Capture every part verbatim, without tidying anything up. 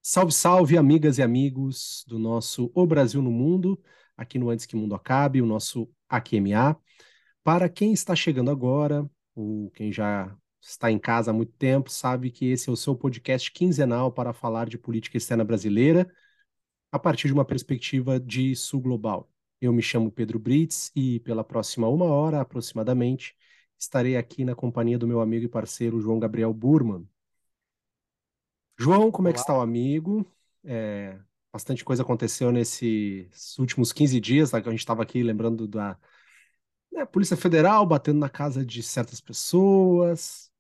Salve, salve, amigas e amigos do nosso O Brasil no Mundo, aqui no Antes que o Mundo Acabe, o nosso A Q M A. Para quem está chegando agora, ou quem já está em casa há muito tempo, sabe que esse é o seu podcast quinzenal para falar de política externa brasileira a partir de uma perspectiva de sul global. Eu me chamo Pedro Brits e pela próxima uma hora aproximadamente estarei aqui na companhia do meu amigo e parceiro João Gabriel Burman. João, como é que Olá, está o amigo? É, bastante coisa aconteceu nesses últimos quinze dias, tá? Que a gente estava aqui lembrando da, né, Polícia Federal batendo na casa de certas pessoas,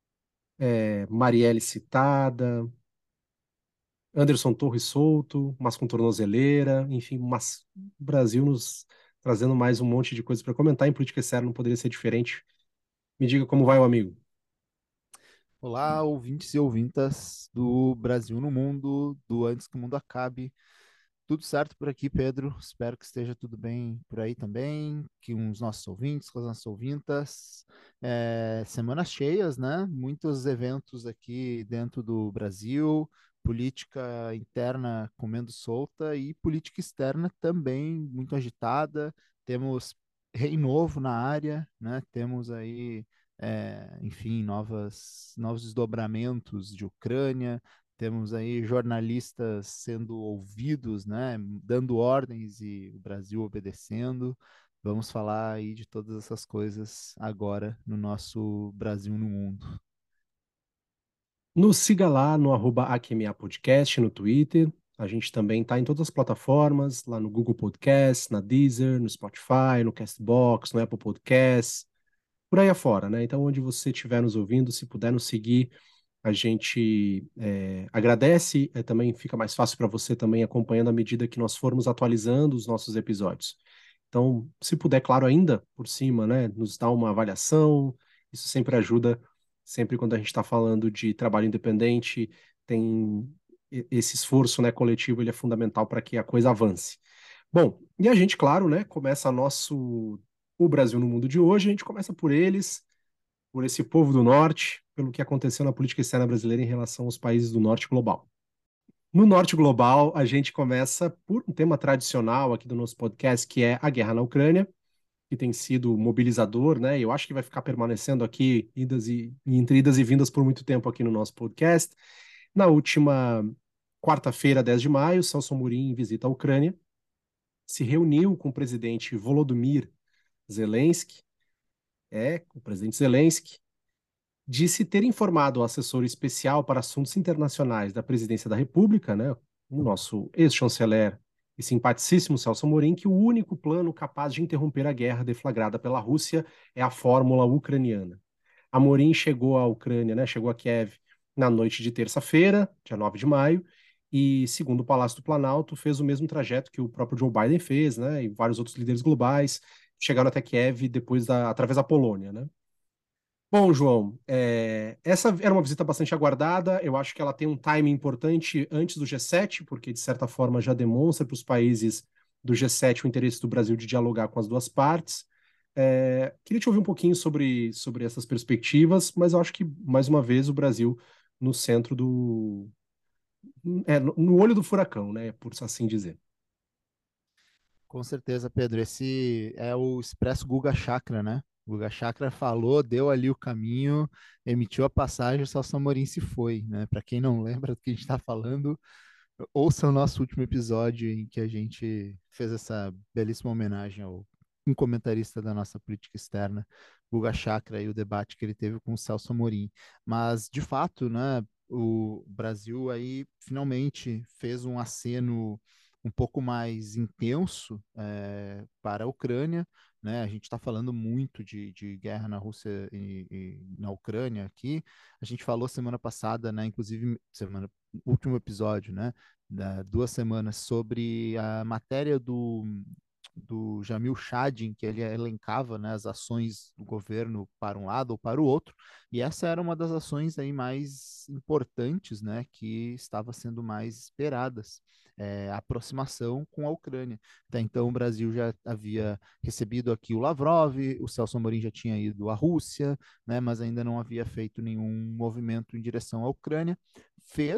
é, Marielle citada, Anderson Torres solto, mas com tornozeleira, enfim, mas o Brasil nos trazendo mais um monte de coisas para comentar. Em política externa não poderia ser diferente. Me diga como vai o amigo. olá, ouvintes e ouvintas do Brasil no Mundo, do Antes que o Mundo Acabe. Tudo certo por aqui, Pedro? Espero que esteja tudo bem por aí também, que os nossos ouvintes, com as nossas ouvintas. É, semanas cheias, né? Muitos eventos aqui dentro do Brasil, política interna comendo solta e política externa também muito agitada. Temos rei novo na área, né? Temos aí é, enfim, novas, novos desdobramentos de Ucrânia, temos aí jornalistas sendo ouvidos, né, dando ordens e o Brasil obedecendo. Vamos falar aí de todas essas coisas agora no nosso Brasil no Mundo. Nos siga lá no arroba A Q M A Podcast no Twitter. A gente também está em todas as plataformas, lá no Google Podcast, na Deezer, no Spotify, no Castbox, no Apple Podcasts, por aí afora, né? Então, onde você estiver nos ouvindo, se puder nos seguir, a gente é, agradece. É, também fica mais fácil para você também acompanhando à medida que nós formos atualizando os nossos episódios. Então, se puder, claro, ainda por cima, né, nos dar uma avaliação, isso sempre ajuda, sempre quando a gente está falando de trabalho independente, tem esse esforço, né, coletivo, ele é fundamental para que a coisa avance. Bom, e a gente, claro, né, começa nosso O Brasil no Mundo de hoje, a gente começa por eles, por esse povo do Norte, pelo que aconteceu na política externa brasileira em relação aos países do Norte global. No Norte global, a gente começa por um tema tradicional aqui do nosso podcast, que é a guerra na Ucrânia, que tem sido mobilizador, né? E eu acho que vai ficar permanecendo aqui, idas e, entre idas e vindas por muito tempo aqui no nosso podcast. Na última quarta-feira, dez de maio, Celso Amorim, em visita à Ucrânia, se reuniu com o presidente Volodymyr Zelensky, é, o presidente Zelensky, disse ter informado o assessor especial para assuntos internacionais da Presidência da República, né, o nosso ex-chanceler e simpaticíssimo Celso Amorim, que o único plano capaz de interromper a guerra deflagrada pela Rússia é a fórmula ucraniana. Amorim chegou à Ucrânia, né, chegou a Kiev na noite de terça-feira, dia nove de maio, e, segundo o Palácio do Planalto, fez o mesmo trajeto que o próprio Joe Biden fez, né, e vários outros líderes globais chegaram até Kiev depois da, através da Polônia, né. Bom, João, é, essa era uma visita bastante aguardada. Eu acho que ela tem um timing importante antes do G sete, porque de certa forma já demonstra para os países do G sete o interesse do Brasil de dialogar com as duas partes. É, queria te ouvir um pouquinho sobre, sobre essas perspectivas, mas eu acho que, mais uma vez, o Brasil no centro do. É, no no olho do furacão, né? Por assim dizer. Com certeza, Pedro. Esse é o Expresso Guga Chakra, né? Guga Chakra falou, deu ali o caminho, emitiu a passagem, o Celso Amorim se foi, né? Para quem não lembra do que a gente está falando, ouça o nosso último episódio em que a gente fez essa belíssima homenagem ao um comentarista da nossa política externa, Guga Chakra, e o debate que ele teve com o Celso Amorim. Mas, de fato, né, o Brasil aí finalmente fez um aceno um pouco mais intenso é, para a Ucrânia, né? A gente está falando muito de, de guerra na Rússia e, e na Ucrânia aqui. A gente falou semana passada, né? Inclusive semana último episódio, né? Da, duas semanas sobre a matéria do do Jamil Chadin, que ele elencava, né, as ações do governo para um lado ou para o outro, e essa era uma das ações aí mais importantes, né, que estava sendo mais esperadas, é, a aproximação com a Ucrânia. Até então o Brasil já havia recebido aqui o Lavrov, o Celso Amorim já tinha ido à Rússia, né, mas ainda não havia feito nenhum movimento em direção à Ucrânia. Fez,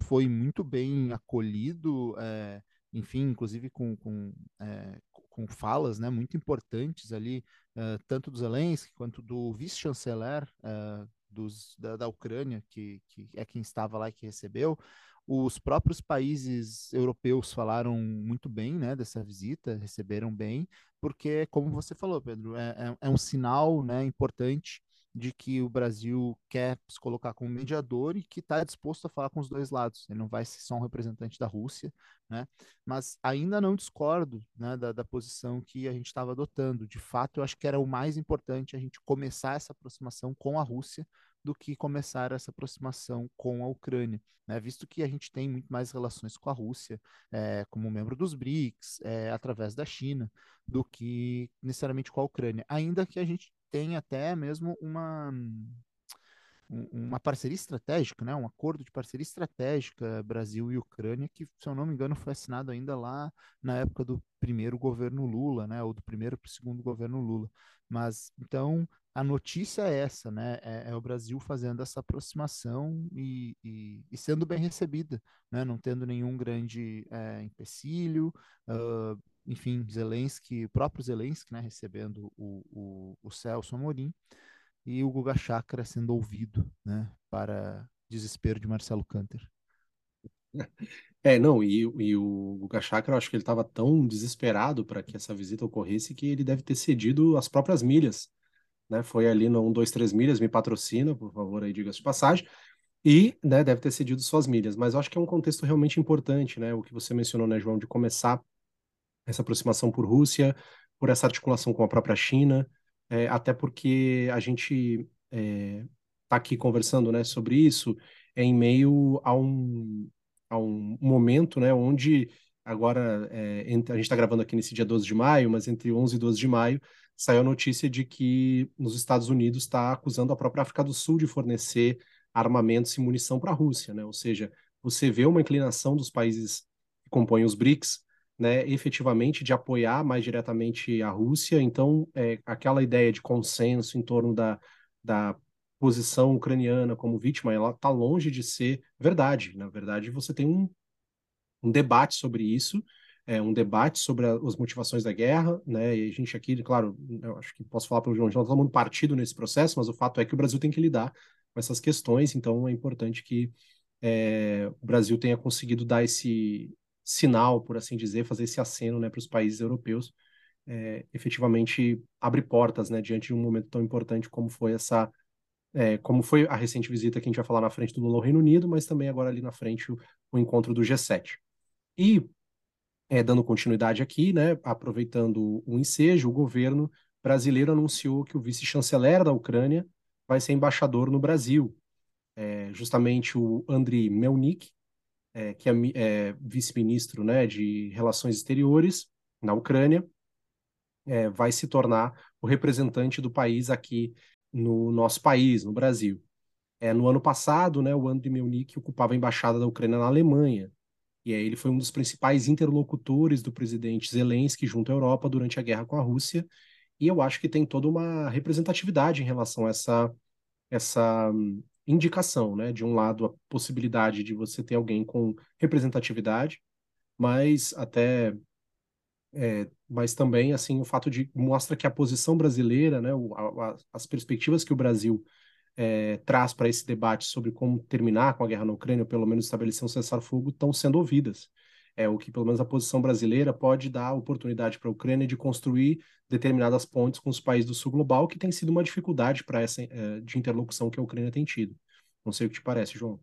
foi muito bem acolhido, é, enfim, inclusive com, com, é, com falas, né, muito importantes ali, é, tanto do Zelensky quanto do vice-chanceler é, dos, da, da Ucrânia, que, que é quem estava lá e que recebeu. Os próprios países europeus falaram muito bem, né, dessa visita, receberam bem, porque, como você falou, Pedro, é, é, é um sinal, né, importante de que o Brasil quer se colocar como mediador e que está disposto a falar com os dois lados. Ele não vai ser só um representante da Rússia, né? Mas ainda não discordo, né, da, da posição que a gente estava adotando. De fato, eu acho que era o mais importante a gente começar essa aproximação com a Rússia do que começar essa aproximação com a Ucrânia, né? Visto que a gente tem muito mais relações com a Rússia, é, como membro dos BRICS, é, através da China, do que necessariamente com a Ucrânia. Ainda que a gente tenha até mesmo uma, um- uma parceria estratégica, né? Um acordo de parceria estratégica Brasil e Ucrânia, que, se eu não me engano, foi assinado ainda lá na época do primeiro governo Lula, né? Ou do primeiro para o segundo governo Lula. Mas, então, a notícia é essa, né? É, é o Brasil fazendo essa aproximação e, e, e sendo bem recebida, né? Não tendo nenhum grande é, empecilho, uh, enfim, Zelensky, o próprio Zelensky, né? Recebendo o, o, o Celso Amorim e o Guga Chakra sendo ouvido, né, para desespero de Marcelo Canter. É, não, e, e o Guga Chakra, eu acho que ele estava tão desesperado para que essa visita ocorresse que ele deve ter cedido as próprias milhas, né? Foi ali no um, dois, três milhas, me patrocina, por favor, aí diga-se de passagem, e, né, deve ter cedido suas milhas. Mas eu acho que é um contexto realmente importante, né? O que você mencionou, né, João, de começar essa aproximação por Rússia, por essa articulação com a própria China, é, até porque a gente está aqui conversando, né, sobre isso é em meio a um, a um momento, né, onde agora é, entre- a gente está gravando aqui nesse dia doze de maio, mas entre onze e doze de maio saiu a notícia de que nos Estados Unidos está acusando a própria África do Sul de fornecer armamentos e munição para a Rússia, né? Ou seja, você vê uma inclinação dos países que compõem os BRICS, né, efetivamente de apoiar mais diretamente a Rússia. Então, é, aquela ideia de consenso em torno da, da posição ucraniana como vítima, ela está longe de ser verdade. Na verdade, você tem um, um debate sobre isso, é, um debate sobre a, as motivações da guerra, né? E a gente aqui, claro, eu acho que posso falar pelo João, não está todo mundo partido nesse processo, mas o fato é que o Brasil tem que lidar com essas questões, então é importante que é, o Brasil tenha conseguido dar esse sinal, por assim dizer, fazer esse aceno, né, para os países europeus, é, efetivamente abre portas, né, diante de um momento tão importante como foi essa, é, como foi a recente visita que a gente vai falar na frente do Lula ao Reino Unido, mas também agora ali na frente o, o encontro do G sete. E, é, dando continuidade aqui, né, aproveitando o ensejo, o governo brasileiro anunciou que o vice-chanceler da Ucrânia vai ser embaixador no Brasil. É, justamente o Andriy Melnik, é, que é, é vice-ministro, né, de Relações Exteriores na Ucrânia, é, vai se tornar o representante do país aqui no nosso país, no Brasil. É, no ano passado, né, o Andriy Melnik ocupava a embaixada da Ucrânia na Alemanha, e aí ele foi um dos principais interlocutores do presidente Zelensky junto à Europa durante a guerra com a Rússia, e eu acho que tem toda uma representatividade em relação a essa, essa hum, indicação, né? De um lado, a possibilidade de você ter alguém com representatividade, mas até é, mas também assim o fato de mostra que a posição brasileira, né, o, a, as perspectivas que o Brasil é, traz para esse debate sobre como terminar com a guerra na Ucrânia, ou pelo menos estabelecer um cessar-fogo, estão sendo ouvidas. É o que pelo menos a posição brasileira pode dar oportunidade para a Ucrânia de construir determinadas pontes com os países do sul global, que tem sido uma dificuldade para essa é, de interlocução que a Ucrânia tem tido. Não sei o que te parece, João.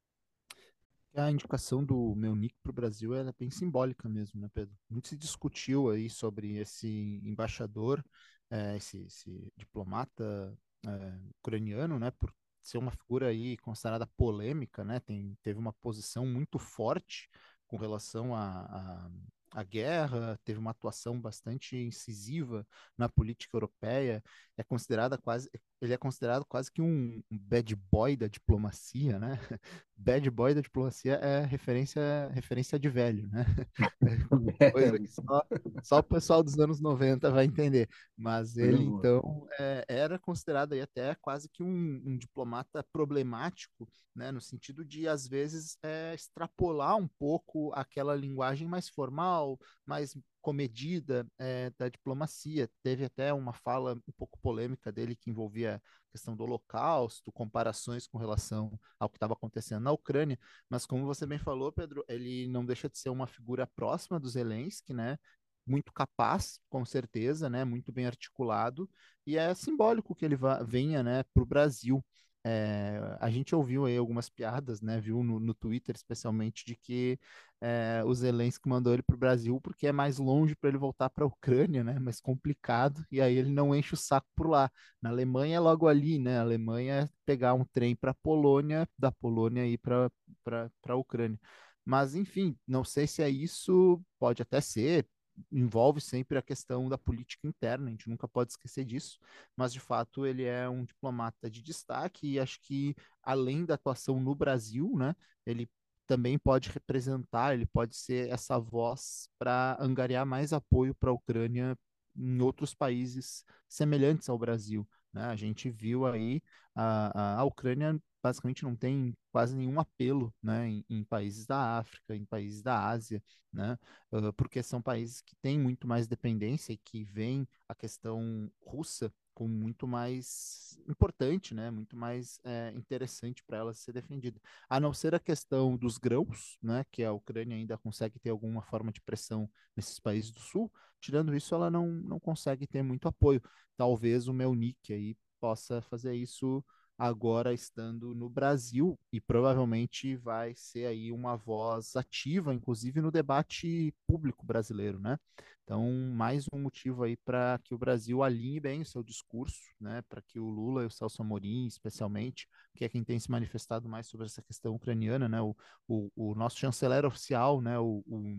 A indicação do meu nick para o Brasil é bem simbólica mesmo, né, Pedro? Muito se discutiu aí sobre esse embaixador, eh, esse, esse diplomata eh, ucraniano, né, por ser uma figura aí considerada polêmica, né? Tem, teve uma posição muito forte com relação à à à guerra, teve uma atuação bastante incisiva na política europeia, é considerada quase, ele é considerado quase que um um bad boy da diplomacia, né? Bad boy da diplomacia é referência, referência de velho, né? É É, coisa que só, só o pessoal dos anos noventa vai entender. Mas coisa ele, boa. então, é, era considerado aí até quase que um, um diplomata problemático, né? No sentido de, às vezes, é, extrapolar um pouco aquela linguagem mais formal, mais comedida, é, da diplomacia. Teve até uma fala um pouco polêmica dele que envolvia a questão do Holocausto, comparações com relação ao que estava acontecendo na Ucrânia, mas como você bem falou, Pedro, ele não deixa de ser uma figura próxima do Zelensky, né? Muito capaz, com certeza, né? Muito bem articulado, e é simbólico que ele vá, venha, né, para o Brasil. É, a gente ouviu aí algumas piadas, né? Viu no, no Twitter, especialmente, de que é, o Zelensky mandou ele para o Brasil porque é mais longe para ele voltar para a Ucrânia, né? Mais complicado, e aí ele não enche o saco por lá. Na Alemanha é logo ali, né? A Alemanha é pegar um trem para a Polônia, da Polônia ir para para a Ucrânia. Mas, enfim, não sei se é isso, pode até ser, envolve sempre a questão da política interna, a gente nunca pode esquecer disso, mas de fato ele é um diplomata de destaque e acho que além da atuação no Brasil, né, ele também pode representar, ele pode ser essa voz para angariar mais apoio para a Ucrânia em outros países semelhantes ao Brasil. Né? A gente viu aí a, a, a Ucrânia basicamente não tem quase nenhum apelo, né, em, em países da África, em países da Ásia, né, uh, porque são países que têm muito mais dependência e que veem a questão russa como muito mais importante, né, muito mais é, interessante para ela ser defendida. A não ser a questão dos grãos, né, que a Ucrânia ainda consegue ter alguma forma de pressão nesses países do sul, tirando isso, ela não, não consegue ter muito apoio. Talvez o Melnik aí possa fazer isso agora estando no Brasil e provavelmente vai ser aí uma voz ativa, inclusive no debate público brasileiro, né? Então, mais um motivo aí para que o Brasil alinhe bem o seu discurso, né? Para que o Lula e o Celso Amorim, especialmente, que é quem tem se manifestado mais sobre essa questão ucraniana, né? O, o, o nosso chanceler oficial, né? O, o,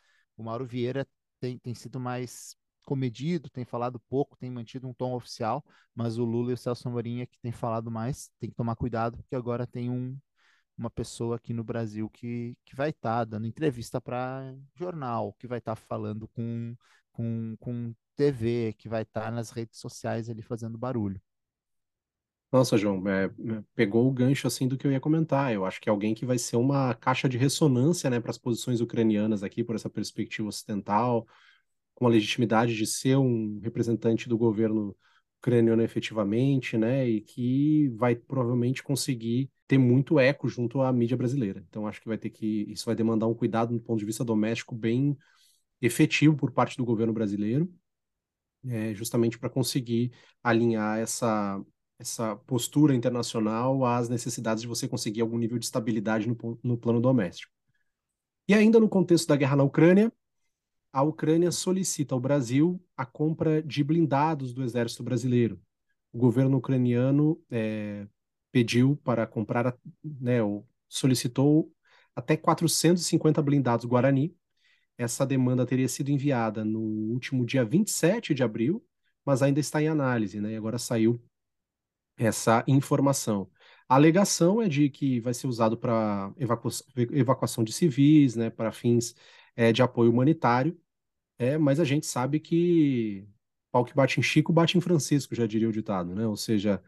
o Mauro Vieira tem, tem sido mais comedido, tem falado pouco, tem mantido um tom oficial, mas o Lula e o Celso Amorim é que tem falado mais, tem que tomar cuidado, porque agora tem um, uma pessoa aqui no Brasil que, que vai estar tá dando entrevista para jornal, que vai estar tá falando com, com, com T V, que vai estar tá nas redes sociais ali fazendo barulho. Nossa, João, é, é, pegou o gancho assim do que eu ia comentar. Eu acho que é alguém que vai ser uma caixa de ressonância, né, para as posições ucranianas aqui, por essa perspectiva ocidental, com a legitimidade de ser um representante do governo ucraniano efetivamente, né, e que vai provavelmente conseguir ter muito eco junto à mídia brasileira. Então, acho que vai ter que isso vai demandar um cuidado do ponto de vista doméstico bem efetivo por parte do governo brasileiro, é, justamente para conseguir alinhar essa essa postura internacional às necessidades de você conseguir algum nível de estabilidade no, no plano doméstico. E ainda no contexto da guerra na Ucrânia, a Ucrânia solicita ao Brasil a compra de blindados do exército brasileiro. O governo ucraniano é, pediu para comprar, né, ou solicitou até quatrocentos e cinquenta blindados Guarani. Essa demanda teria sido enviada no último dia vinte e sete de abril, mas ainda está em análise, né? E agora saiu essa informação. A alegação é de que vai ser usado para evacua evacuação de civis, né, para fins é, de apoio humanitário, é, mas a gente sabe que pau que bate em Chico, bate em Francisco, já diria o ditado, né? Ou seja,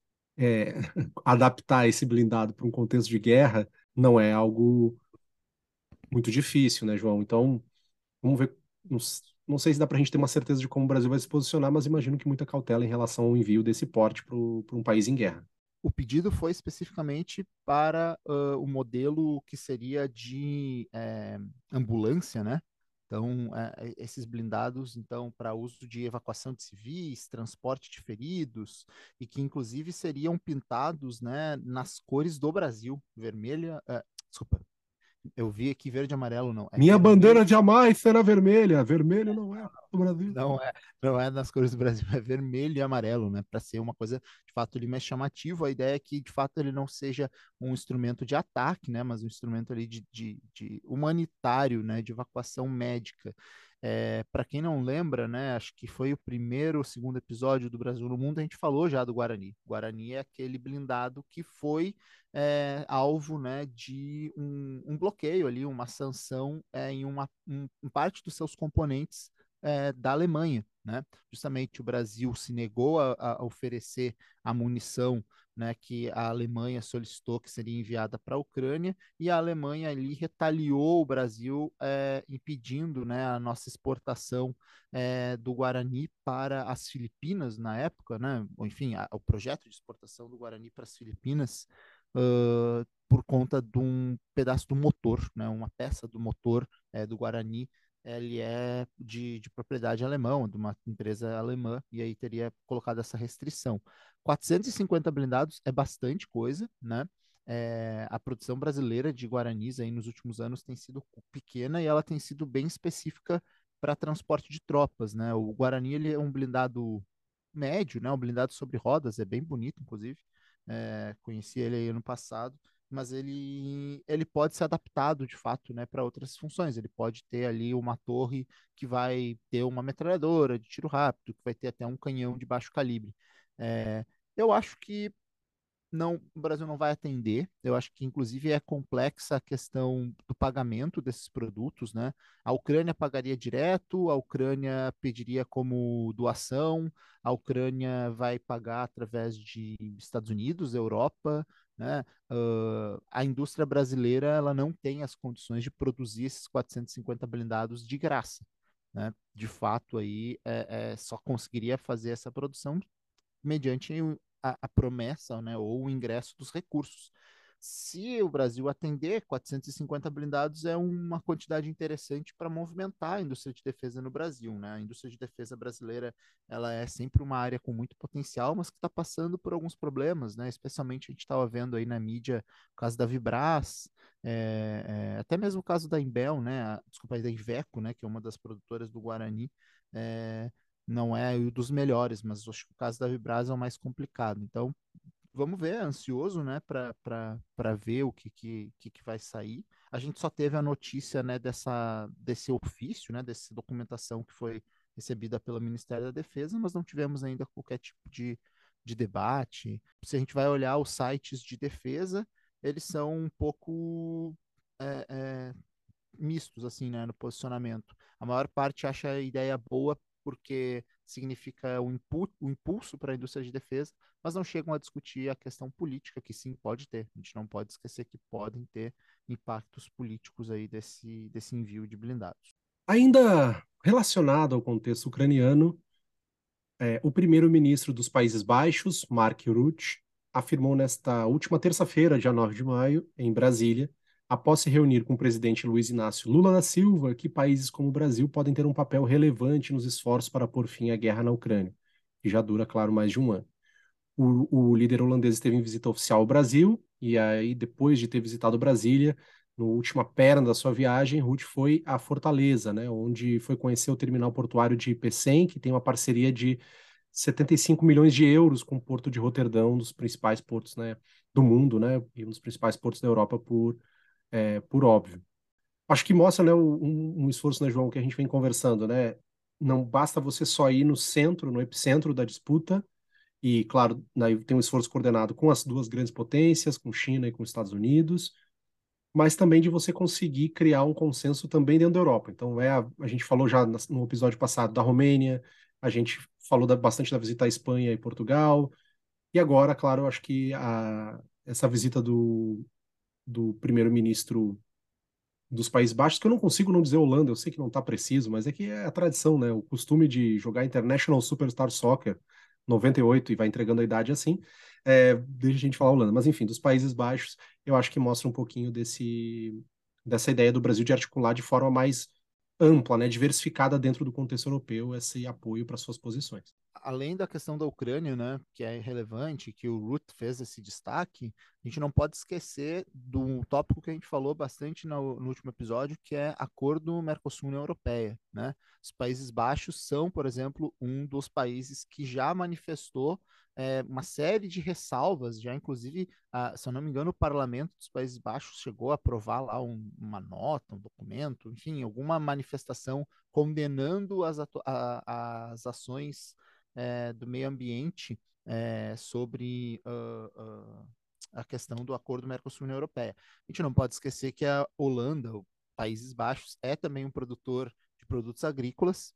é, adaptar esse blindado para um contexto de guerra não é algo muito difícil, né, João? Então, vamos ver. Não, não sei se dá para a gente ter uma certeza de como o Brasil vai se posicionar, mas imagino que muita cautela em relação ao envio desse porte para um país em guerra. O pedido foi especificamente para uh, o modelo que seria de é, ambulância, né? Então, é, esses blindados, então, para uso de evacuação de civis, transporte de feridos, e que inclusive seriam pintados, né, nas cores do Brasil, vermelha, uh, desculpa, eu vi aqui verde e amarelo, não, é Minha vermelho. bandeira jamais será vermelha. Vermelho não é do Brasil. Não é, não é nas cores do Brasil, é vermelho e amarelo, né? Para ser uma coisa, de fato, ele mais chamativo. A ideia é que, de fato, ele não seja um instrumento de ataque, né? Mas um instrumento ali de, de, de humanitário, né? De evacuação médica. É, para quem não lembra, né, acho que foi o primeiro ou segundo episódio do Brasil no Mundo, a gente falou já do Guarani. O Guarani é aquele blindado que foi é, alvo, né, de um, um bloqueio ali, uma sanção é, em uma um, em parte dos seus componentes é, da Alemanha, né? Justamente o Brasil se negou a, a oferecer a munição, né, que a Alemanha solicitou que seria enviada para a Ucrânia, e a Alemanha ali retaliou o Brasil, é, impedindo, né, a nossa exportação é, do Guarani para as Filipinas na época, né? Ou, enfim, a, o projeto de exportação do Guarani para as Filipinas, uh, por conta de um pedaço do motor, né? Uma peça do motor é, do Guarani. Ele é de, de propriedade alemã, de uma empresa alemã, e aí teria colocado essa restrição. quatrocentos e cinquenta blindados é bastante coisa, né? É, a produção brasileira de Guaranis aí nos últimos anos tem sido pequena e ela tem sido bem específica para transporte de tropas, né? O Guarani ele é um blindado médio, né? Um blindado sobre rodas, é bem bonito, inclusive. É, conheci ele aí ano passado, mas ele, ele pode ser adaptado de fato, né, para outras funções. Ele pode ter ali uma torre que vai ter uma metralhadora de tiro rápido, que vai ter até um canhão de baixo calibre. É, eu acho que não, o Brasil não vai atender. Eu acho que, inclusive, é complexa a questão do pagamento desses produtos, né? A Ucrânia pagaria direto, a Ucrânia pediria como doação, a Ucrânia vai pagar através de Estados Unidos, Europa, né? Uh, a indústria brasileira ela não tem as condições de produzir esses quatrocentos e cinquenta blindados de graça, né? De fato, aí é, é, só conseguiria fazer essa produção mediante a, a promessa, né, ou o ingresso dos recursos. Se o Brasil atender, quatrocentos e cinquenta blindados é uma quantidade interessante para movimentar a indústria de defesa no Brasil, né? A indústria de defesa brasileira, ela é sempre uma área com muito potencial, mas que está passando por alguns problemas, né? Especialmente a gente estava vendo aí na mídia o caso da Vibraz, é, é, até mesmo o caso da Imbel, né? A, desculpa, da Iveco, né? Que é uma das produtoras do Guarani. É, não é o dos melhores, mas acho que o caso da Vibraz é o mais complicado. Então, vamos ver, ansioso, né, para ver o que, que, que, que vai sair. A gente só teve a notícia, né, dessa, desse ofício, né, dessa documentação que foi recebida pelo Ministério da Defesa, mas não tivemos ainda qualquer tipo de, de debate. Se a gente vai olhar os sites de defesa, eles são um pouco é, é, mistos, assim, né, no posicionamento. A maior parte acha a ideia boa porque significa o, impu o impulso para a indústria de defesa, mas não chegam a discutir a questão política, que sim, pode ter. A gente não pode esquecer que podem ter impactos políticos aí desse, desse envio de blindados. Ainda relacionado ao contexto ucraniano, é, o primeiro-ministro dos Países Baixos, Mark Rutte, afirmou nesta última terça-feira, dia nove de maio, em Brasília, após se reunir com o presidente Luiz Inácio Lula da Silva, que países como o Brasil podem ter um papel relevante nos esforços para pôr fim à guerra na Ucrânia, que já dura, claro, mais de um ano. O, o líder holandês esteve em visita oficial ao Brasil, e aí, depois de ter visitado Brasília, no última perna da sua viagem, Rutte foi à Fortaleza, né, onde foi conhecer o terminal portuário de Pecém, que tem uma parceria de setenta e cinco milhões de euros com o Porto de Roterdão, um dos principais portos, né, do mundo, né, e um dos principais portos da Europa, por, é, por óbvio. Acho que mostra, né, um, um esforço, né, João, que a gente vem conversando, né? Não basta você só ir no centro, no epicentro da disputa, e, claro, né, tem um esforço coordenado com as duas grandes potências, com China e com Estados Unidos, mas também de você conseguir criar um consenso também dentro da Europa. Então, é a, a gente falou já no episódio passado da Romênia, a gente falou da, bastante da visita à Espanha e Portugal, e agora, claro, eu acho que a, essa visita do, do primeiro-ministro dos Países Baixos, que eu não consigo não dizer Holanda, eu sei que não está preciso, mas é que é a tradição, né? O costume de jogar International Superstar Soccer noventa e oito e vai entregando a idade assim, é, deixa a gente falar Holanda. Mas enfim, dos Países Baixos, eu acho que mostra um pouquinho desse, dessa ideia do Brasil de articular de forma mais ampla, né, diversificada dentro do contexto europeu, esse apoio para suas posições. além da questão da Ucrânia, né, que é relevante, que o Ruth fez esse destaque, a gente não pode esquecer do tópico que a gente falou bastante no, no último episódio, que é acordo Mercosul-União Europeia, né? Os Países Baixos são, por exemplo, um dos países que já manifestou é, uma série de ressalvas, já inclusive, ah, se eu não me engano, o Parlamento dos Países Baixos chegou a aprovar lá um- uma nota, um documento, enfim, alguma manifestação condenando as, atu- a- as ações é, do meio ambiente é, sobre uh, uh, a questão do acordo Mercosul-União Europeia. A gente não pode esquecer que a Holanda, o Países Baixos, é também um produtor de produtos agrícolas.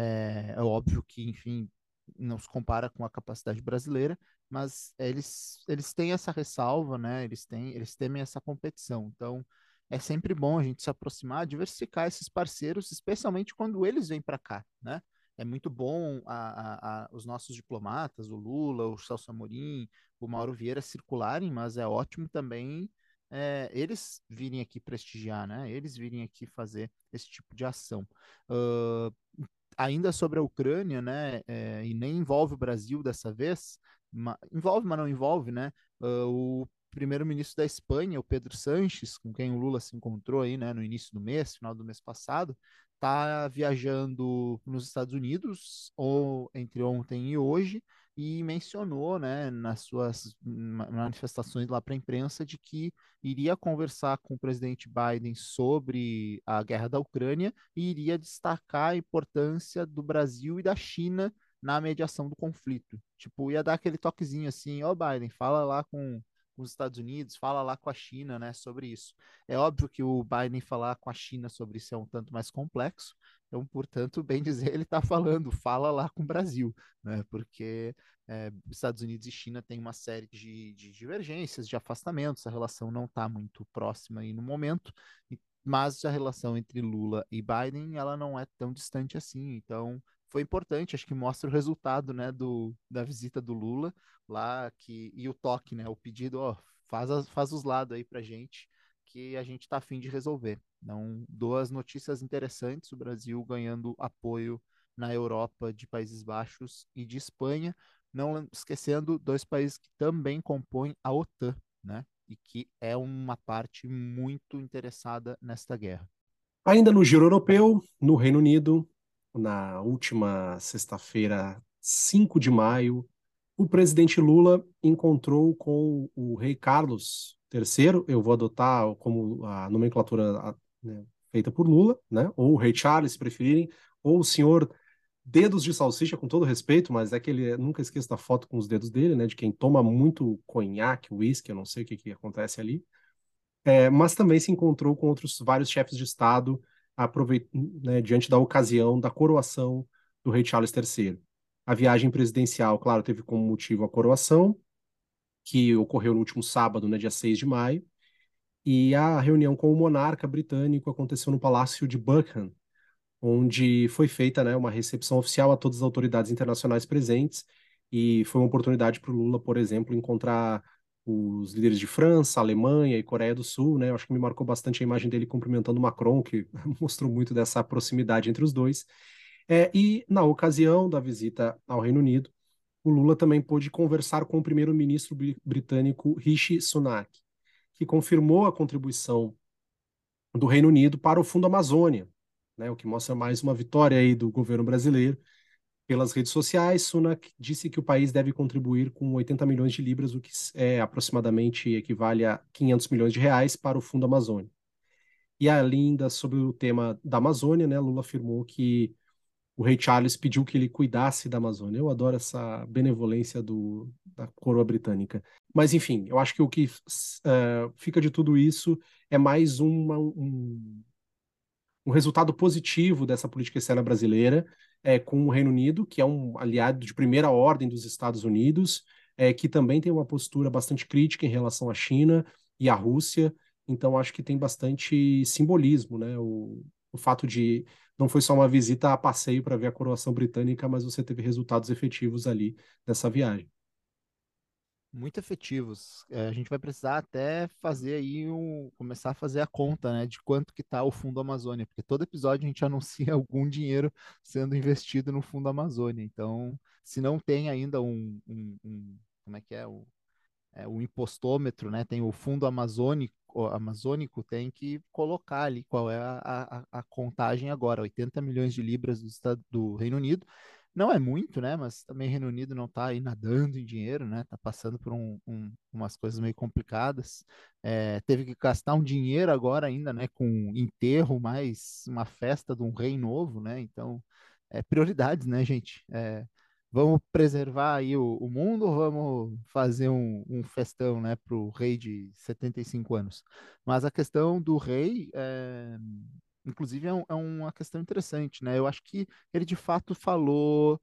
É, é óbvio que, enfim, não se compara com a capacidade brasileira, mas eles, eles têm essa ressalva, né? Eles têm, eles temem essa competição. Então, é sempre bom a gente se aproximar, diversificar esses parceiros, especialmente quando eles vêm para cá, né? É muito bom a, a, a, os nossos diplomatas, o Lula, o Celso Amorim, o Mauro Vieira circularem, mas é ótimo também é, eles virem aqui prestigiar, né? Eles virem aqui fazer esse tipo de ação. Uh, ainda sobre a Ucrânia, né? É, e nem envolve o Brasil dessa vez, ma, envolve, mas não envolve, né? Uh, o primeiro-ministro da Espanha, o Pedro Sanches, com quem o Lula se encontrou aí, né, no início do mês, final do mês passado, está viajando nos Estados Unidos, ou entre ontem e hoje, e mencionou, né, nas suas manifestações lá para a imprensa, de que iria conversar com o presidente Biden sobre a guerra da Ucrânia e iria destacar a importância do Brasil e da China na mediação do conflito. Tipo, ia dar aquele toquezinho assim, ó, oh, Biden, fala lá com com os Estados Unidos, fala lá com a China, né, sobre isso. É óbvio que o Biden falar com a China sobre isso é um tanto mais complexo, então, portanto, bem dizer, ele está falando, fala lá com o Brasil, né, porque é, Estados Unidos e China têm uma série de, de divergências, de afastamentos, a relação não está muito próxima aí no momento, mas a relação entre Lula e Biden, ela não é tão distante assim, então foi importante, acho que mostra o resultado, né, do, da visita do Lula lá, que, e o toque, né, o pedido, ó, faz, as, faz os lados aí pra gente, que a gente tá afim de resolver. Então, duas notícias interessantes, o Brasil ganhando apoio na Europa de Países Baixos e de Espanha, não esquecendo dois países que também compõem a OTAN, né, e que é uma parte muito interessada nesta guerra. Ainda no Giro Europeu, no Reino Unido, na última sexta-feira, cinco de maio, o presidente Lula encontrou com o rei Carlos terceiro, eu vou adotar como a nomenclatura, né, feita por Lula, né, ou o rei Charles, se preferirem, ou o senhor Dedos de Salsicha, com todo respeito, mas é que ele nunca esqueço da foto com os dedos dele, né, de quem toma muito conhaque, uísque, eu não sei o que, que acontece ali. É, mas também se encontrou com outros vários chefes de Estado aproveit né, diante da ocasião da coroação do rei Charles terceiro. A viagem presidencial, claro, teve como motivo a coroação, que ocorreu no último sábado, né, dia seis de maio, e a reunião com o monarca britânico aconteceu no Palácio de Buckingham, onde foi feita, né, uma recepção oficial a todas as autoridades internacionais presentes, e foi uma oportunidade para o Lula, por exemplo, encontrar os líderes de França, Alemanha e Coreia do Sul, né? Eu acho que me marcou bastante a imagem dele cumprimentando Macron, que mostrou muito dessa proximidade entre os dois. É, e na ocasião da visita ao Reino Unido, o Lula também pôde conversar com o primeiro-ministro britânico Rishi Sunak, que confirmou a contribuição do Reino Unido para o Fundo Amazônia, né, o que mostra mais uma vitória aí do governo brasileiro. Pelas redes sociais, Sunak disse que o país deve contribuir com oitenta milhões de libras, o que é aproximadamente equivale a quinhentos milhões de reais para o Fundo Amazônia. E ainda sobre o tema da Amazônia, né, Lula afirmou que o rei Charles pediu que ele cuidasse da Amazônia. Eu adoro essa benevolência do, da coroa britânica. Mas, enfim, eu acho que o que uh, fica de tudo isso é mais uma, um, um resultado positivo dessa política externa brasileira é, com o Reino Unido, que é um aliado de primeira ordem dos Estados Unidos, é, que também tem uma postura bastante crítica em relação à China e à Rússia. Então, acho que tem bastante simbolismo, né? O, o fato de não foi só uma visita a passeio para ver a coroação britânica, mas você teve resultados efetivos ali nessa viagem. Muito efetivos. É, a gente vai precisar até fazer aí um, começar a fazer a conta, né, de quanto que tá o Fundo Amazônia, porque todo episódio a gente anuncia algum dinheiro sendo investido no Fundo Amazônia. Então, se não tem ainda um, um, um- como é que é, o, é, o impostômetro, né, tem o Fundo Amazônico, o Amazônico, tem que colocar ali qual é a, a, a contagem agora, oitenta milhões de libras do, estado, do Reino Unido. Não é muito, né? Mas também o Reino Unido não está aí nadando em dinheiro, né? Tá passando por um, um- umas coisas meio complicadas. É, teve que gastar um dinheiro agora ainda, né? Com enterro, mais uma festa de um rei novo, né? Então, é prioridades, né, gente? É, vamos preservar aí o, o mundo ou vamos fazer um, um festão, né, para o rei de setenta e cinco anos? Mas a questão do rei, é, inclusive, é, um- é uma questão interessante, né? Eu acho que ele de fato falou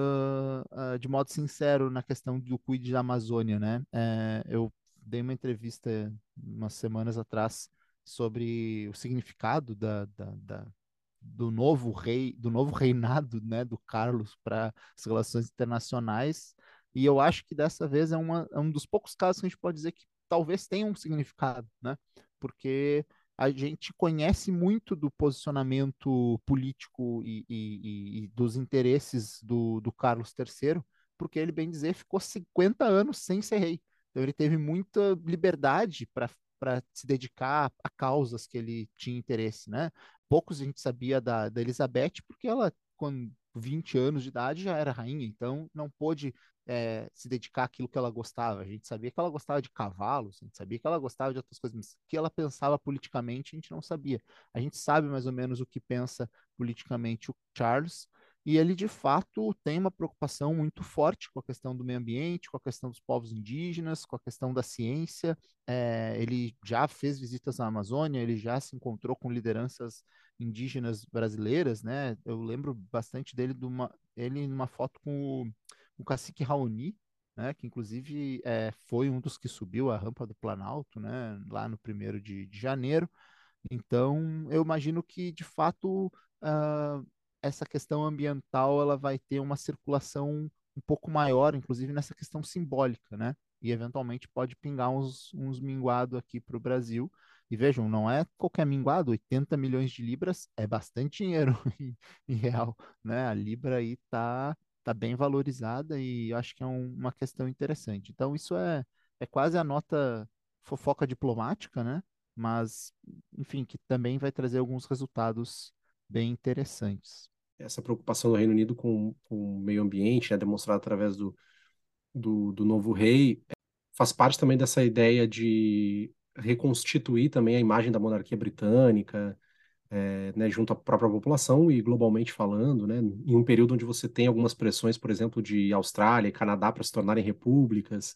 ah, ah, de modo sincero na questão do cuide da Amazônia, né? É, eu dei uma entrevista umas semanas atrás sobre o significado da, da, da- do novo rei, do novo reinado, né, do Carlos para as relações internacionais, e eu acho que dessa vez é, uma, é um dos poucos casos que a gente pode dizer que talvez tenha um significado, né? Porque a gente conhece muito do posicionamento político e, e- e- e dos interesses do, do Carlos terceiro, porque ele, bem dizer, ficou cinquenta anos sem ser rei. Então ele teve muita liberdade para para se dedicar a causas que ele tinha interesse, né? Poucos a gente sabia da, da Elizabeth, porque ela, com vinte anos de idade, já era rainha, então não pôde é, se dedicar àquilo que ela gostava. A gente sabia que ela gostava de cavalos, a gente sabia que ela gostava de outras coisas, mas o que ela pensava politicamente a gente não sabia. A gente sabe mais ou menos o que pensa politicamente o Charles, e ele de fato tem uma preocupação muito forte com a questão do meio ambiente, com a questão dos povos indígenas, com a questão da ciência. É, ele já fez visitas na Amazônia, ele já se encontrou com lideranças indígenas brasileiras, né? Eu lembro bastante dele de uma, ele numa foto com o, o cacique Raoni, né? Que inclusive é, foi um dos que subiu a rampa do Planalto, né? Lá no primeiro de, de janeiro. Então, eu imagino que, de fato, ah, essa questão ambiental ela vai ter uma circulação um pouco maior, inclusive nessa questão simbólica, né? E eventualmente pode pingar uns, uns minguados aqui para o Brasil. E vejam, não é qualquer minguado, oitenta milhões de libras é bastante dinheiro em, em real, né? A libra aí tá, tá bem valorizada e eu acho que é um- uma questão interessante. Então, isso é, é quase a nota fofoca diplomática, né? Mas enfim, que também vai trazer alguns resultados bem interessantes. Essa preocupação do Reino Unido com, com o meio ambiente, né, demonstrada através do, do, do novo rei, faz parte também dessa ideia de reconstituir também a imagem da monarquia britânica, é, né, junto à própria população e globalmente falando, né, em um período onde você tem algumas pressões, por exemplo, de Austrália e Canadá para se tornarem repúblicas,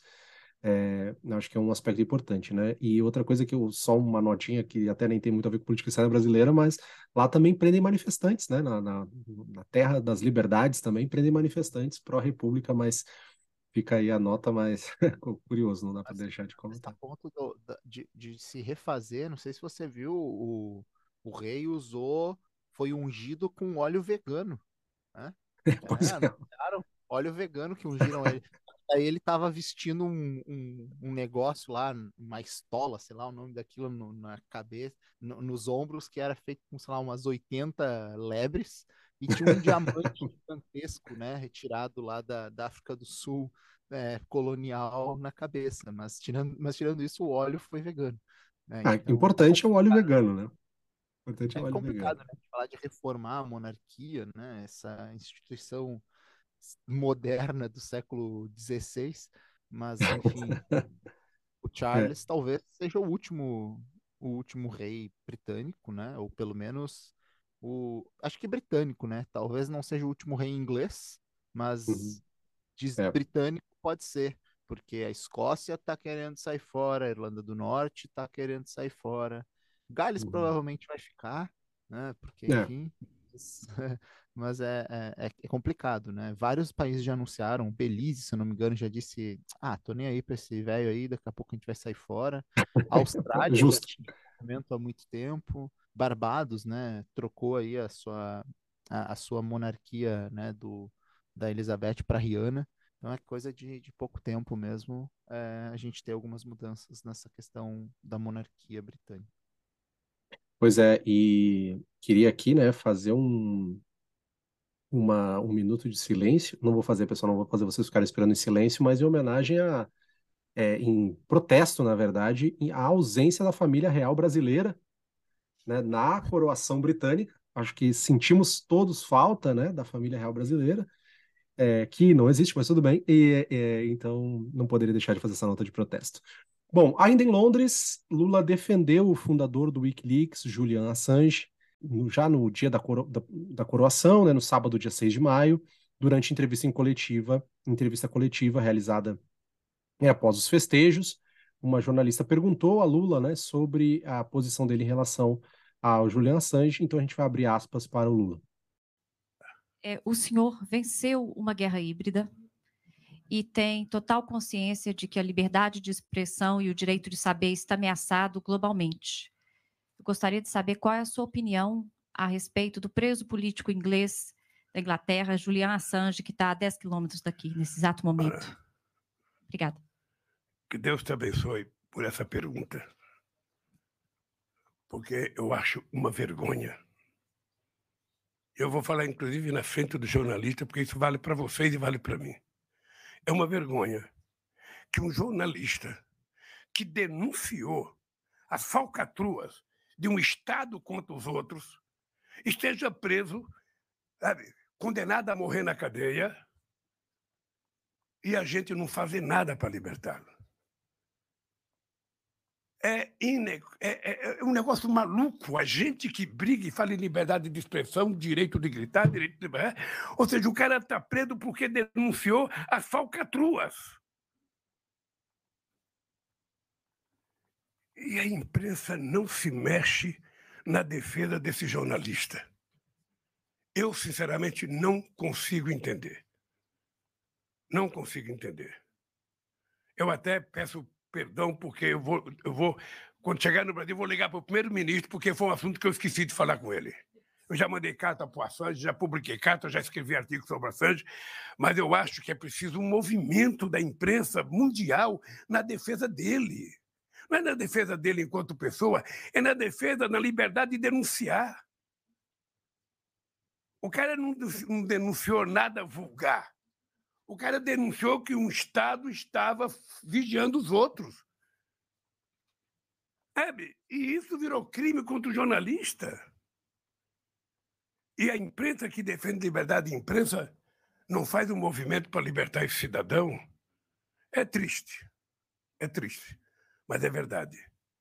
é, eu acho que é um aspecto importante, né? E outra coisa que eu, só uma notinha que até nem tem muito a ver com política externa brasileira, mas lá também prendem manifestantes, né? Na, na, na terra das liberdades também prendem manifestantes pró-república, mas fica aí a nota, mas curioso, não dá para Mas, deixar de mas a comentar. ponto do- da- de, de se refazer, não sei se você viu, o, o rei usou, foi ungido com óleo vegano, né? É, Pois é. anunciaram óleo vegano que ungiram ele. Aí ele tava vestindo um, um, um negócio lá, uma estola, sei lá o nome daquilo, no- na cabeça, no- nos ombros, que era feito com, sei lá, umas oitenta lebres, e tinha um diamante gigantesco, né, retirado lá da, da África do Sul, é, colonial na cabeça. Mas tirando, mas tirando isso, o óleo foi vegano, né? Ah, Então, é importante é o óleo vegano, né? Importante é o é óleo vegano. complicado, né? Falar de reformar a monarquia, né? Essa instituição moderna do século dezesseis, mas enfim, o É. Charles talvez seja o último, o último rei britânico, né? Ou pelo menos o, acho que britânico, né? Talvez não seja o último rei inglês, Uhum. mas diz É. britânico pode ser, porque a Escócia está querendo sair fora, a Irlanda do Norte está querendo sair fora, Gales Uhum. provavelmente vai ficar, né? Porque, É. enfim, mas é, é, é é complicado, né? Vários países já anunciaram, Belize, se eu não me engano, já disse, ah, tô nem aí para esse velho aí, daqui a pouco a gente vai sair fora. A Austrália já Justo. tinha movimento há muito tempo. Barbados, né, trocou aí a sua, a, a sua monarquia, né, do, da Elizabeth para Rihanna. Então é coisa de, de pouco tempo mesmo, é, a gente ter algumas mudanças nessa questão da monarquia britânica. Pois é, e queria aqui, né, fazer um, uma, um minuto de silêncio. Não vou fazer, pessoal, não vou fazer vocês ficarem esperando em silêncio, mas em homenagem a, é, em protesto, na verdade, em- à ausência da família real brasileira, né, na coroação britânica. Acho que sentimos todos falta, né, da família real brasileira, é, que não existe, mas tudo bem. E, é, então, não poderia deixar de fazer essa nota de protesto. Bom, ainda em Londres, Lula defendeu o fundador do Wikileaks, Julian Assange, no- já no dia da, coro- da- da coroação, né, no sábado, dia seis de maio, durante entrevista em coletiva, entrevista coletiva realizada, né, após os festejos. Uma jornalista perguntou a Lula, né, sobre a posição dele em relação ao Julian Assange, então a gente vai abrir aspas para o Lula. É, o senhor venceu uma guerra híbrida e tem total consciência de que a liberdade de expressão e o direito de saber está ameaçado globalmente. Eu gostaria de saber qual é a sua opinião a respeito do preso político inglês da Inglaterra, Julian Assange, que está a dez quilômetros daqui, nesse exato momento. Obrigada. Que Deus te abençoe por essa pergunta, porque eu acho uma vergonha. Eu vou falar, inclusive, na frente do jornalista, porque isso vale para vocês e vale para mim. É uma vergonha que um jornalista que denunciou as falcatruas de um Estado contra os outros esteja preso, sabe, condenado a morrer na cadeia, e a gente não fazer nada para libertá-lo. É, ine... é, é, é um negócio maluco. A gente que briga e fala em liberdade de expressão, direito de gritar, direito de... Ou seja, o cara está preso porque denunciou as falcatruas. E a imprensa não se mexe na defesa desse jornalista. Eu, sinceramente, não consigo entender. Não consigo entender. Eu até peço perdão, porque eu vou, eu vou quando chegar no Brasil, vou ligar para o primeiro-ministro, porque foi um assunto que eu esqueci de falar com ele. Eu já mandei carta para o Assange, já publiquei carta, já escrevi artigo sobre o Assange, mas eu acho que é preciso um movimento da imprensa mundial na defesa dele. Não é na defesa dele enquanto pessoa, é na defesa da liberdade de denunciar. O cara não, não denunciou nada vulgar. O cara denunciou que um Estado estava vigiando os outros. Sabe? E isso virou crime contra o jornalista. E a imprensa que defende liberdade de imprensa não faz um movimento para libertar esse cidadão. É triste. É triste. Mas é verdade.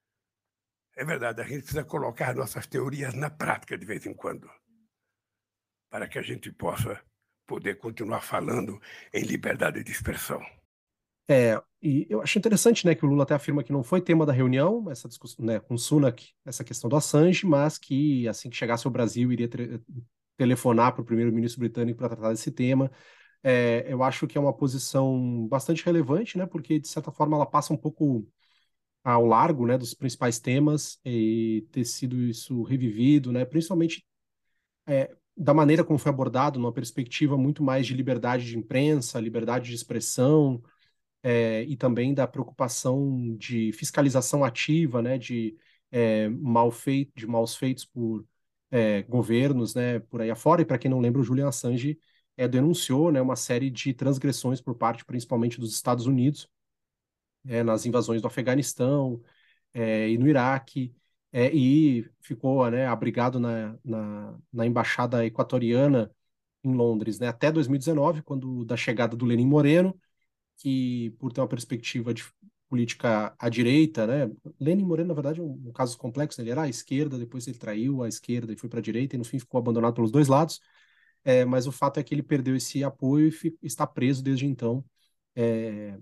É verdade. A gente precisa colocar nossas teorias na prática de vez em quando, para que a gente possa poder continuar falando em liberdade de expressão. É, e eu acho interessante, né, que o Lula até afirma que não foi tema da reunião, essa discussão, né, com o Sunak, essa questão do Assange, mas que assim que chegasse ao Brasil iria tre- telefonar para o primeiro-ministro britânico para tratar desse tema. É, eu acho que é uma posição bastante relevante, né, porque de certa forma ela passa um pouco ao largo, né, dos principais temas e ter sido isso revivido, né, principalmente é, da maneira como foi abordado, numa perspectiva muito mais de liberdade de imprensa, liberdade de expressão, é, e também da preocupação de fiscalização ativa, né, de, é, mal feito, de maus feitos por é, governos, né, por aí afora. E para quem não lembra, o Julian Assange é, denunciou, né, uma série de transgressões por parte, principalmente, dos Estados Unidos, é, nas invasões do Afeganistão é, e no Iraque, é, e ficou, né, abrigado na, na, na embaixada equatoriana em Londres, né, até dois mil e dezenove, quando da chegada do Lenin Moreno, que, por ter uma perspectiva de política à direita, né? Lenin Moreno, na verdade, é um, um caso complexo, né? Ele era à esquerda, depois ele traiu a esquerda e foi para a direita, e no fim ficou abandonado pelos dois lados. É, mas o fato é que ele perdeu esse apoio e fi- está preso desde então, é,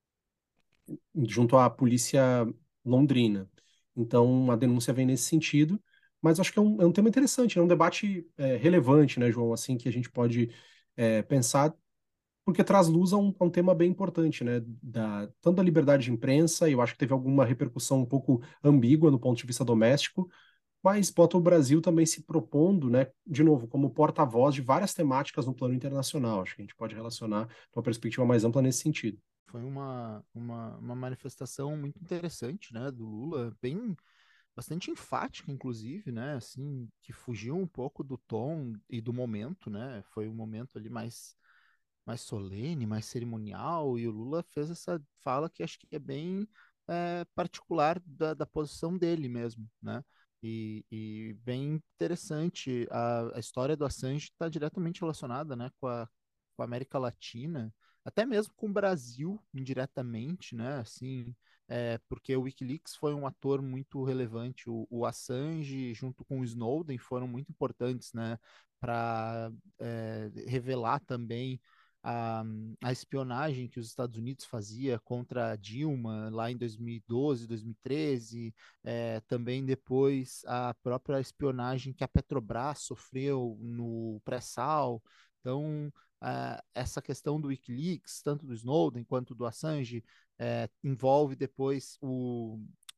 junto à polícia londrina. Então, a denúncia vem nesse sentido, mas acho que é um, é um tema interessante, é um debate é, relevante, né, João, assim, que a gente pode é, pensar porque traz luz a um, a um tema bem importante, né? Da, tanto da liberdade de imprensa, e eu acho que teve alguma repercussão um pouco ambígua no ponto de vista doméstico, mas bota o Brasil também se propondo, né, de novo, como porta-voz de várias temáticas no plano internacional. Acho que a gente pode relacionar uma perspectiva mais ampla nesse sentido. Foi uma, uma, uma manifestação muito interessante, né, do Lula, bem bastante enfática, inclusive, né, assim, que fugiu um pouco do tom e do momento, né, foi um momento ali mais, mais solene, mais cerimonial, e o Lula fez essa fala que acho que é bem é, particular da, da posição dele mesmo, né, e, e bem interessante, a, a história do Assange está diretamente relacionada, né, com a, com a América Latina, até mesmo com o Brasil, indiretamente, né, assim, é, porque o WikiLeaks foi um ator muito relevante. O, o Assange, junto com o Snowden, foram muito importantes, né, para é, revelar também a, a espionagem que os Estados Unidos fazia contra a Dilma lá em dois mil e doze, dois mil e treze, é, também depois a própria espionagem que a Petrobras sofreu no pré-sal. Então, uh, essa questão do WikiLeaks, tanto do Snowden quanto do Assange, é, envolve depois o,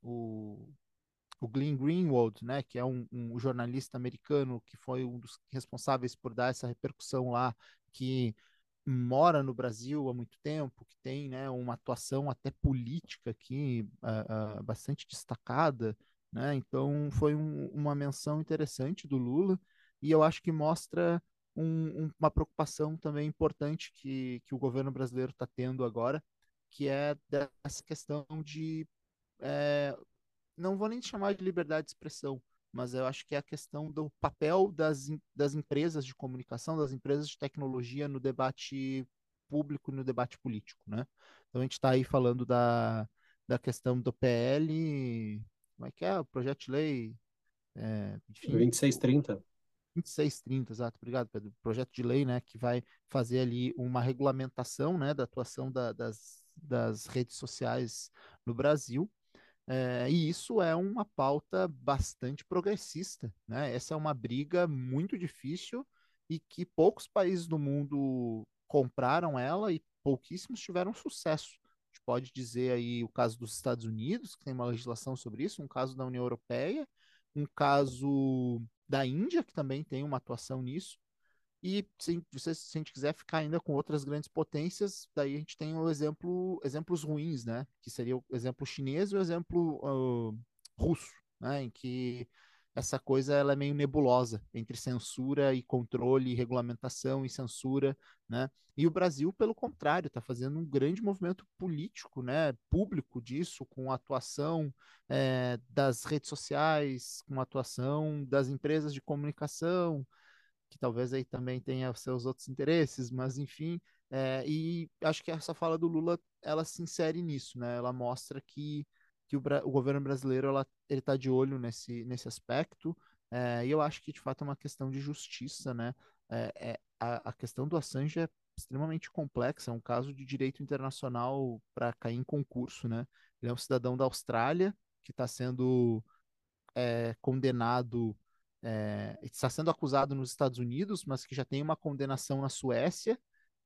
o, o Glenn Greenwald, né, que é um, um jornalista americano que foi um dos responsáveis por dar essa repercussão lá, que mora no Brasil há muito tempo, que tem, né, uma atuação até política aqui uh, uh, bastante destacada, né? Então foi um, uma menção interessante do Lula e eu acho que mostra um, um, uma preocupação também importante que, que o governo brasileiro está tendo agora, que é dessa questão de é, não vou nem chamar de liberdade de expressão, mas eu acho que é a questão do papel das, das empresas de comunicação, das empresas de tecnologia no debate público, no debate político, né? Então a gente está aí falando da, da questão do P L, como é que é? O projeto de lei, é, enfim, vinte e seis trinta. vinte e seis trinta, exato, obrigado, Pedro. Projeto de lei, né, que vai fazer ali uma regulamentação, né, da atuação da, das, das redes sociais no Brasil. É, e isso é uma pauta bastante progressista, né? Essa é uma briga muito difícil e que poucos países do mundo compraram ela e pouquíssimos tiveram sucesso. A gente pode dizer aí o caso dos Estados Unidos, que tem uma legislação sobre isso, um caso da União Europeia, um caso da Índia, que também tem uma atuação nisso. E se, se, se a gente quiser ficar ainda com outras grandes potências, daí a gente tem o exemplo, exemplos ruins, né? Que seria o exemplo chinês e o exemplo uh, russo, né? Em que essa coisa ela é meio nebulosa entre censura e controle, regulamentação e censura, né? E o Brasil, pelo contrário, está fazendo um grande movimento político, né? Público disso, com a atuação é, das redes sociais, com a atuação das empresas de comunicação, que talvez aí também tenha seus outros interesses, mas enfim, é, e acho que essa fala do Lula, ela se insere nisso, né? Ela mostra que, que o, o governo brasileiro, ela, ele está de olho nesse, nesse aspecto, é, e eu acho que, de fato, é uma questão de justiça, né? É, é, a, a questão do Assange é extremamente complexa, é um caso de direito internacional para cair em concurso, né? Ele é um cidadão da Austrália que está sendo é, condenado, é, está sendo acusado nos Estados Unidos, mas que já tem uma condenação na Suécia,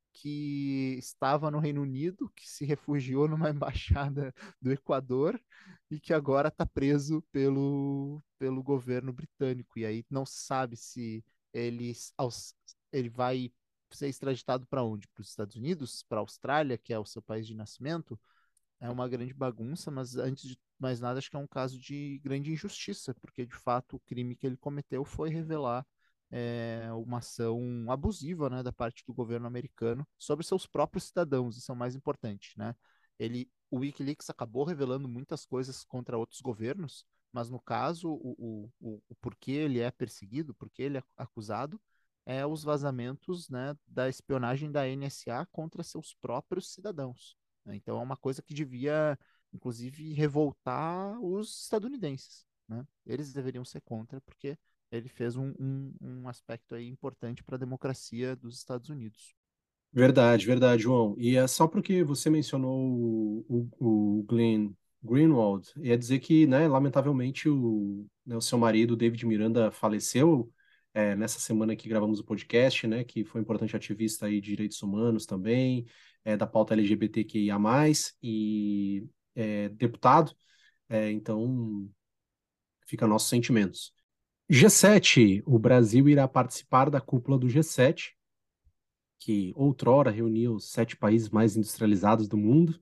que estava no Reino Unido, que se refugiou numa embaixada do Equador e que agora está preso pelo, pelo governo britânico. E aí não se sabe se ele, ele vai ser extraditado para onde? Para os Estados Unidos? Para a Austrália, que é o seu país de nascimento? É uma grande bagunça, mas antes de mais nada, acho que é um caso de grande injustiça, porque de fato o crime que ele cometeu foi revelar é, uma ação abusiva, né, da parte do governo americano sobre seus próprios cidadãos, isso é o mais importante, né? Ele, o WikiLeaks acabou revelando muitas coisas contra outros governos, mas no caso, o, o, o, o porquê ele é perseguido, porquê ele é acusado, é os vazamentos, né, da espionagem da N S A contra seus próprios cidadãos. Né? Então é uma coisa que devia, inclusive, revoltar os estadunidenses, né? Eles deveriam ser contra, porque ele fez um, um, um aspecto aí importante para a democracia dos Estados Unidos. Verdade, verdade, João. E é só porque você mencionou o, o, o Glenn Greenwald, ia dizer que, né, lamentavelmente, o, né, o seu marido, David Miranda, faleceu é, nessa semana que gravamos o podcast, né, que foi um importante ativista aí de direitos humanos também, é, da pauta L G B T Q I A mais, e é, deputado, é, então fica nossos sentimentos. G sete, o Brasil irá participar da cúpula do G sete, que outrora reunia os sete países mais industrializados do mundo,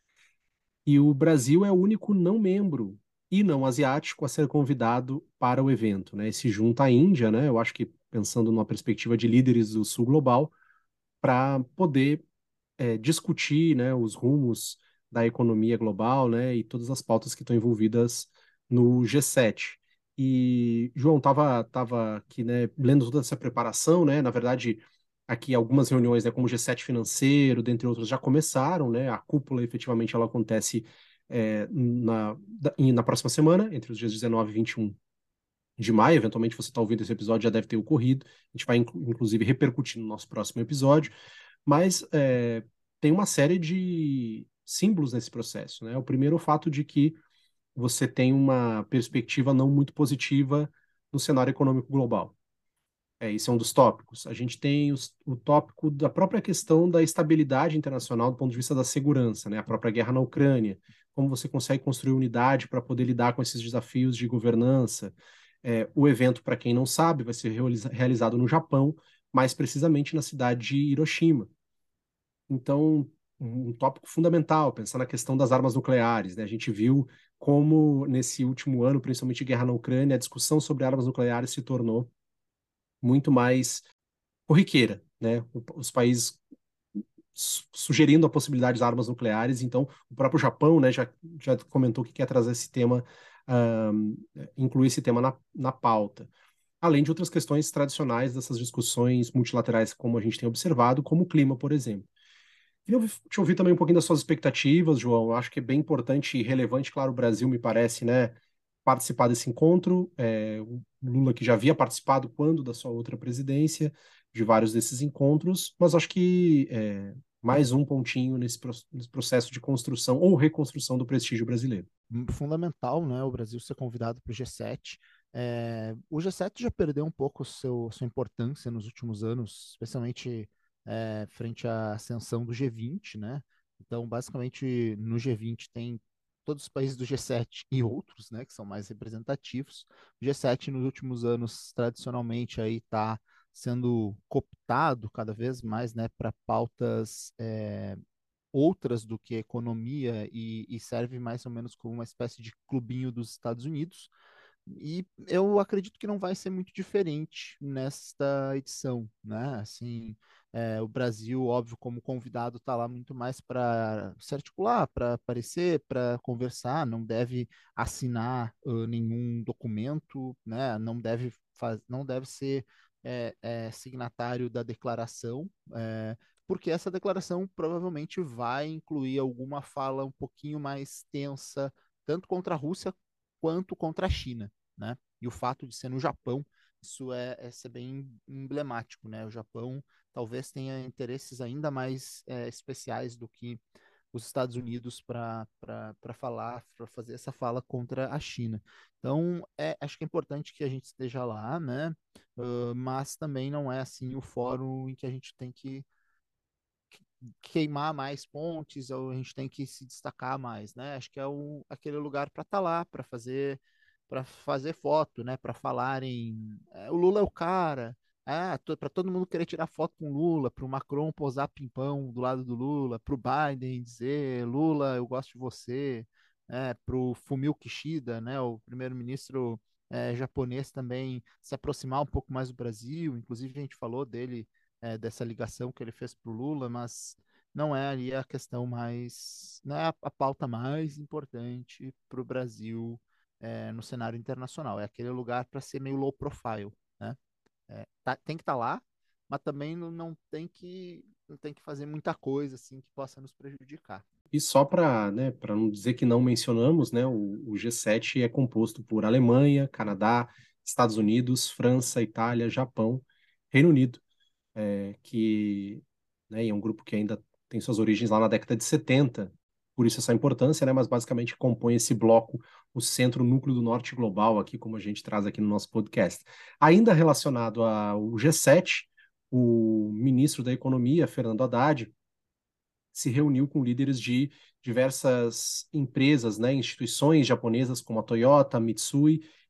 e o Brasil é o único não membro e não asiático a ser convidado para o evento, né? E se junta à Índia, né? Eu acho que pensando numa perspectiva de líderes do Sul Global, para poder é, discutir, né, os rumos da economia global, né, e todas as pautas que estão envolvidas no G sete. E, João, estava tava aqui, né, lendo toda essa preparação, né, na verdade, aqui algumas reuniões, né, como o G sete financeiro, dentre outras, já começaram, né, a cúpula, efetivamente, ela acontece é, na, na próxima semana, entre os dias dezenove e vinte e um de maio, eventualmente você está ouvindo esse episódio, já deve ter ocorrido, a gente vai, inclusive, repercutir no nosso próximo episódio, mas é, tem uma série de símbolos nesse processo, né? O primeiro, o fato de que você tem uma perspectiva não muito positiva no cenário econômico global. É, esse é um dos tópicos. A gente tem os, o tópico da própria questão da estabilidade internacional do ponto de vista da segurança, né? A própria guerra na Ucrânia, como você consegue construir unidade para poder lidar com esses desafios de governança. É, o evento, para quem não sabe, vai ser realiza realizado no Japão, mais precisamente na cidade de Hiroshima. Então, um tópico fundamental, pensar na questão das armas nucleares, né? A gente viu como, nesse último ano, principalmente guerra na Ucrânia, a discussão sobre armas nucleares se tornou muito mais corriqueira, né? Os países sugerindo a possibilidade de armas nucleares, então o próprio Japão, né, já, já comentou que quer trazer esse tema, um, incluir esse tema na, na pauta. Além de outras questões tradicionais dessas discussões multilaterais, como a gente tem observado, como o clima, por exemplo. Queria te ouvir também um pouquinho das suas expectativas, João. Eu acho que é bem importante e relevante, claro, o Brasil, me parece, né, participar desse encontro. É, o Lula, que já havia participado quando da sua outra presidência, de vários desses encontros, mas acho que é, mais um pontinho nesse, nesse processo de construção ou reconstrução do prestígio brasileiro. Fundamental, né, o Brasil ser convidado para o G sete. É, o G sete já perdeu um pouco seu, sua importância nos últimos anos, especialmente é, frente à ascensão do G vinte, né? Então, basicamente, no G vinte tem todos os países do G sete e outros, né, que são mais representativos. O G sete, nos últimos anos, tradicionalmente, aí está sendo cooptado cada vez mais, né, para pautas é, outras do que economia e, e serve mais ou menos como uma espécie de clubinho dos Estados Unidos. E eu acredito que não vai ser muito diferente nesta edição, né? Assim, é, o Brasil, óbvio, como convidado, está lá muito mais para se articular, para aparecer, para conversar, não deve assinar uh, nenhum documento, né? Não deve, faz, não deve ser é, é, signatário da declaração, é, porque essa declaração provavelmente vai incluir alguma fala um pouquinho mais tensa, tanto contra a Rússia quanto contra a China, né? E o fato de ser no Japão, isso é, é ser bem emblemático, né? O Japão talvez tenha interesses ainda mais é, especiais do que os Estados Unidos para falar, para fazer essa fala contra a China. Então, é, acho que é importante que a gente esteja lá, né? Uh, mas também não é assim o fórum em que a gente tem que queimar mais pontes, ou a gente tem que se destacar mais, né? Acho que é o, aquele lugar para estar tá lá, para fazer para fazer foto, né? Para falarem, é, o Lula é o cara, ah, para todo mundo querer tirar foto com o Lula, para o Macron posar pimpão do lado do Lula, para o Biden dizer Lula, eu gosto de você, é, para o Fumio Kishida, né? O primeiro-ministro é, japonês também se aproximar um pouco mais do Brasil, inclusive a gente falou dele é, dessa ligação que ele fez para o Lula, mas não é ali a questão mais, não é a, a pauta mais importante para o Brasil é, no cenário internacional. É aquele lugar para ser meio low profile, né? É, tá, tem que estar tá lá, mas também não, não tem que não tem que fazer muita coisa assim que possa nos prejudicar. E só para, né, para não dizer que não mencionamos, né, o, o G sete é composto por Alemanha, Canadá, Estados Unidos, França, Itália, Japão, Reino Unido, é, que, né, é um grupo que ainda tem suas origens lá na década de setenta, por isso essa importância, né, mas basicamente compõe esse bloco, o centro núcleo do norte global, aqui como a gente traz aqui no nosso podcast. Ainda relacionado ao G sete, o ministro da Economia, Fernando Haddad, se reuniu com líderes de diversas empresas, né, instituições japonesas como a Toyota, a Mitsui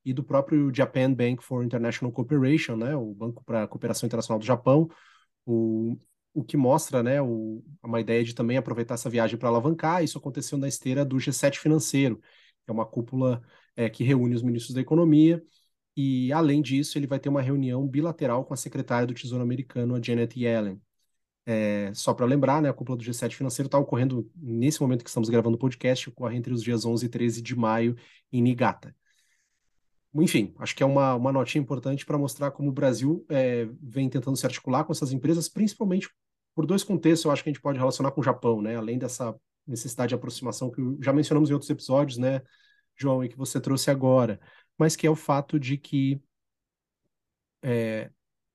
e do próprio Japan Bank for International Cooperation, né, o Banco para a Cooperação Internacional do Japão, o, o que mostra, né, o, uma ideia de também aproveitar essa viagem para alavancar. Isso aconteceu na esteira do G sete financeiro, que é uma cúpula é, que reúne os ministros da economia, e além disso ele vai ter uma reunião bilateral com a secretária do Tesouro americano, a Janet Yellen. É, só para lembrar, né, a cúpula do G sete financeiro está ocorrendo nesse momento que estamos gravando o podcast, ocorre entre os dias onze e treze de maio em Niigata. Enfim, acho que é uma, uma notinha importante para mostrar como o Brasil é, vem tentando se articular com essas empresas, principalmente por dois contextos. Eu acho que a gente pode relacionar com o Japão, né? Além dessa necessidade de aproximação que já mencionamos em outros episódios, né, João, e que você trouxe agora, mas que é o fato de que é,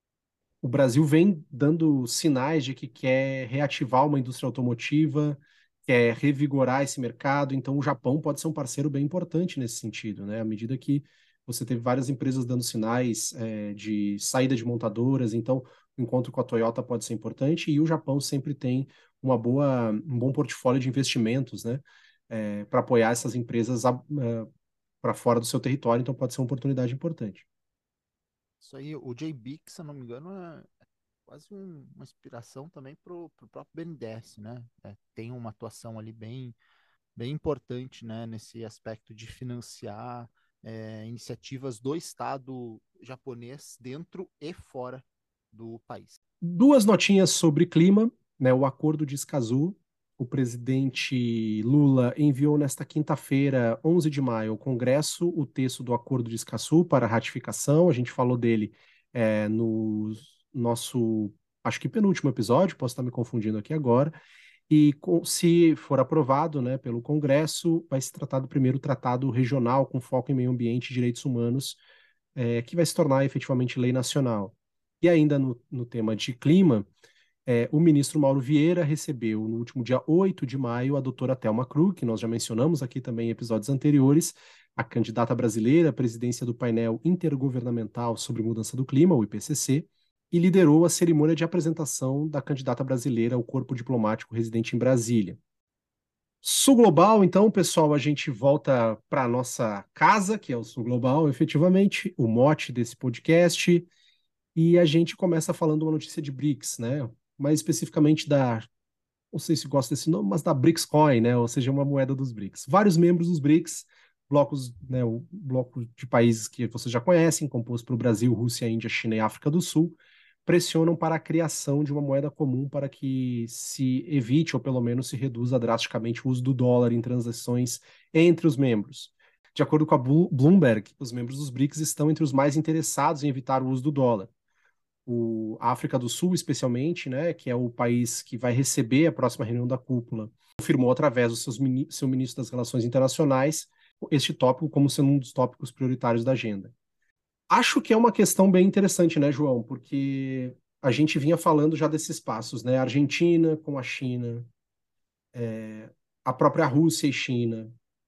o Brasil vem dando sinais de que quer reativar uma indústria automotiva, quer revigorar esse mercado. Então, o Japão pode ser um parceiro bem importante nesse sentido, né? À medida que você teve várias empresas dando sinais é, de saída de montadoras, então o encontro com a Toyota pode ser importante, e o Japão sempre tem uma boa, um bom portfólio de investimentos, né? É, para apoiar essas empresas para fora do seu território, então pode ser uma oportunidade importante. Isso aí, o J B, que se eu não me engano, é quase um- uma inspiração também pro, pro próprio B N D E S, né? É, tem uma atuação ali bem, bem importante, né, nesse aspecto de financiar é, iniciativas do Estado japonês dentro e fora do país. Duas notinhas sobre clima, né? O acordo de Escazú. O presidente Lula enviou nesta quinta-feira, onze de maio, ao Congresso o texto do acordo de Escazú para ratificação. A gente falou dele é, no nosso, acho que penúltimo episódio, posso estar me confundindo aqui agora. E com, se for aprovado, né, pelo Congresso, vai se tratar do primeiro tratado regional com foco em meio ambiente e direitos humanos, é, que vai se tornar efetivamente lei nacional. E ainda no, no tema de clima, é, o ministro Mauro Vieira recebeu, no último dia oito de maio, a doutora Thelma Krug, que nós já mencionamos aqui também em episódios anteriores, a candidata brasileira à presidência do painel intergovernamental sobre mudança do clima, o I P C C, e liderou a cerimônia de apresentação da candidata brasileira ao corpo diplomático residente em Brasília. Sul Global, então, pessoal, a gente volta para a nossa casa, que é o Sul Global, efetivamente, o mote desse podcast. E a gente começa falando uma notícia de BRICS, né? Mais especificamente da, não sei se gosta desse nome, mas da BRICS Coin, né? Ou seja, uma moeda dos BRICS. Vários membros dos BRICS, blocos, né? O bloco de países que vocês já conhecem, composto por Brasil, Rússia, Índia, China e África do Sul, pressionam para a criação de uma moeda comum para que se evite, ou pelo menos se reduza drasticamente, o uso do dólar em transações entre os membros. De acordo com a Bloomberg, os membros dos BRICS estão entre os mais interessados em evitar o uso do dólar. O, a África do Sul, especialmente, né, que é o país que vai receber a próxima reunião da cúpula, confirmou através do seus, seu ministro das Relações Internacionais este tópico como sendo um dos tópicos prioritários da agenda. Acho que é uma questão bem interessante, né, João? Porque a gente vinha falando já desses passos, né? A Argentina com a China, é, a própria Rússia e China.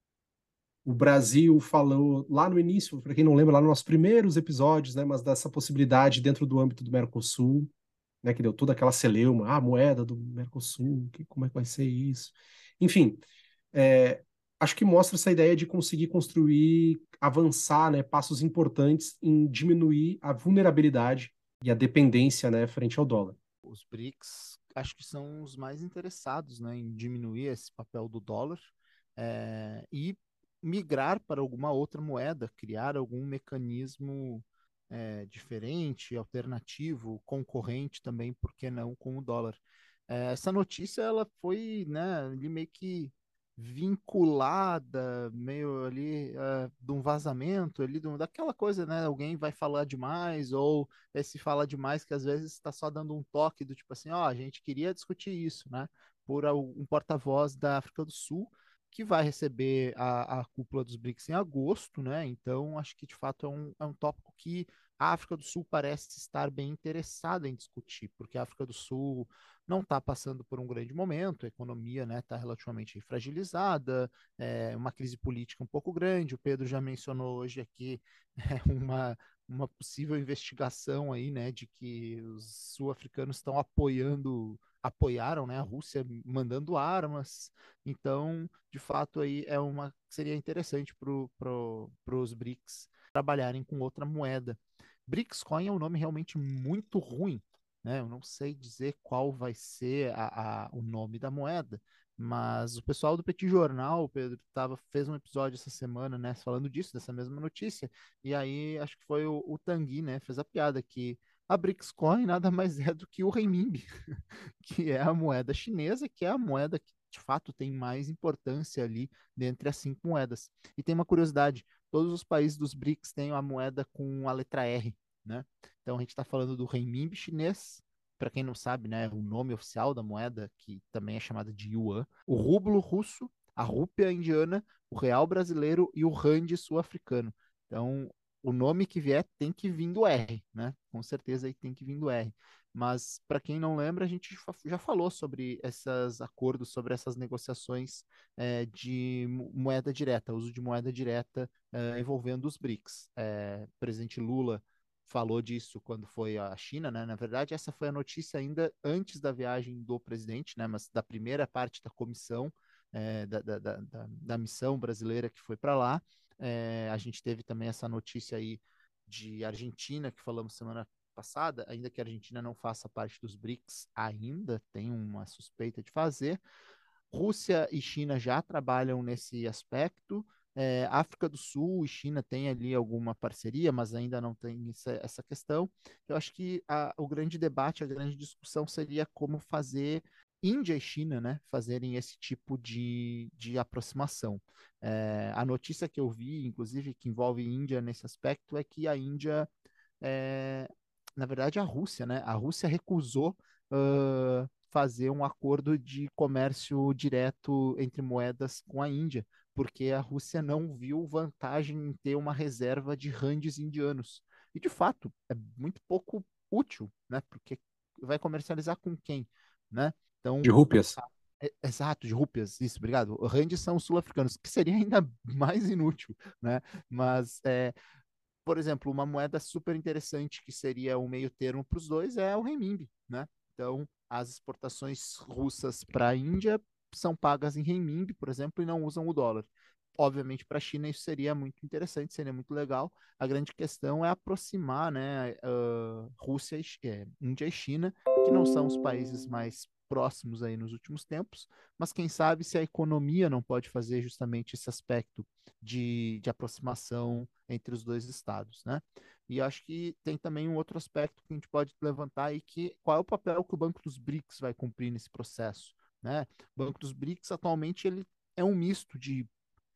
O Brasil falou lá no início, para quem não lembra, lá nos nossos primeiros episódios, né, mas dessa possibilidade dentro do âmbito do Mercosul, né, que deu toda aquela celeuma, ah, a moeda do Mercosul, que, como é que vai ser isso? Enfim, é, acho que mostra essa ideia de conseguir construir, avançar, né, passos importantes em diminuir a vulnerabilidade e a dependência, né, frente ao dólar. Os BRICS acho que são os mais interessados, né, em diminuir esse papel do dólar é, e migrar para alguma outra moeda, criar algum mecanismo é, diferente, alternativo, concorrente também, por que não, com o dólar. É, essa notícia ela foi, né, ali meio que vinculada, meio ali uh, de um vazamento, ali de um, daquela coisa, né? Alguém vai falar demais, ou esse fala demais que às vezes está só dando um toque do tipo assim, ó, a gente queria discutir isso, né? Por um porta-voz da África do Sul, que vai receber a, a cúpula dos BRICS em agosto, né? Então, acho que de fato é um, é um tópico que a África do Sul parece estar bem interessada em discutir, porque a África do Sul não está passando por um grande momento, a economia está, né, relativamente fragilizada, é, uma crise política um pouco grande. O Pedro já mencionou hoje aqui é, uma, uma possível investigação aí, né, de que os sul-africanos estão apoiando, apoiaram, né, a Rússia mandando armas. Então, de fato, aí é uma seria interessante para pro, os BRICS trabalharem com outra moeda. BRICS Coin é um nome realmente muito ruim, né? Eu não sei dizer qual vai ser a, a, o nome da moeda, mas o pessoal do Petit Jornal, Pedro, tava, fez um episódio essa semana, né, falando disso, dessa mesma notícia, e aí acho que foi o, o Tanguy, né, fez a piada que a BRICS Coin nada mais é do que o renminbi, que é a moeda chinesa, que é a moeda que de fato tem mais importância ali dentre as cinco moedas. E tem uma curiosidade, todos os países dos BRICS têm a moeda com a letra R, né? Então a gente está falando do renminbi chinês, para quem não sabe, né, o nome oficial da moeda, que também é chamada de yuan, o rublo russo, a rúpia indiana, o real brasileiro e o rand sul-africano. Então, o nome que vier tem que vir do R, né? Com certeza aí tem que vir do R. Mas, para quem não lembra, a gente já falou sobre esses acordos, sobre essas negociações é, de moeda direta, uso de moeda direta é, envolvendo os BRICS. É, o presidente Lula falou disso quando foi à China, né? Na verdade, essa foi a notícia ainda antes da viagem do presidente, né? Mas da primeira parte da comissão, é, da, da, da, da missão brasileira que foi para lá. É, a gente teve também essa notícia aí de Argentina, que falamos semana passada, ainda que a Argentina não faça parte dos BRICS ainda, tem uma suspeita de fazer. Rússia e China já trabalham nesse aspecto. É, África do Sul e China têm ali alguma parceria, mas ainda não tem essa, essa questão. Eu acho que a, o grande debate, a grande discussão seria como fazer Índia e China, né, fazerem esse tipo de, de aproximação. É, a notícia que eu vi, inclusive, que envolve Índia nesse aspecto, é que a Índia é, na verdade, a Rússia, né? A Rússia recusou uh, fazer um acordo de comércio direto entre moedas com a Índia, porque a Rússia não viu vantagem em ter uma reserva de randes indianos. E, de fato, é muito pouco útil, né? Porque vai comercializar com quem, né? Então, De rúpias. é, exato, de rúpias, isso, obrigado. Randes são sul-africanos, que seria ainda mais inútil, né? Mas é, por exemplo, uma moeda super interessante que seria o meio termo para os dois é o renminbi, né? Então, as exportações russas para a Índia são pagas em renminbi, por exemplo, e não usam o dólar. Obviamente, para a China isso seria muito interessante, seria muito legal. A grande questão é aproximar, né, uh, Rússia, e, é, Índia e China, que não são os países mais próximos aí nos últimos tempos, mas quem sabe se a economia não pode fazer justamente esse aspecto de, de aproximação entre os dois estados, né? E acho que tem também um outro aspecto que a gente pode levantar aí, que qual é o papel que o Banco dos BRICS vai cumprir nesse processo, né? O Banco dos BRICS atualmente ele é um misto de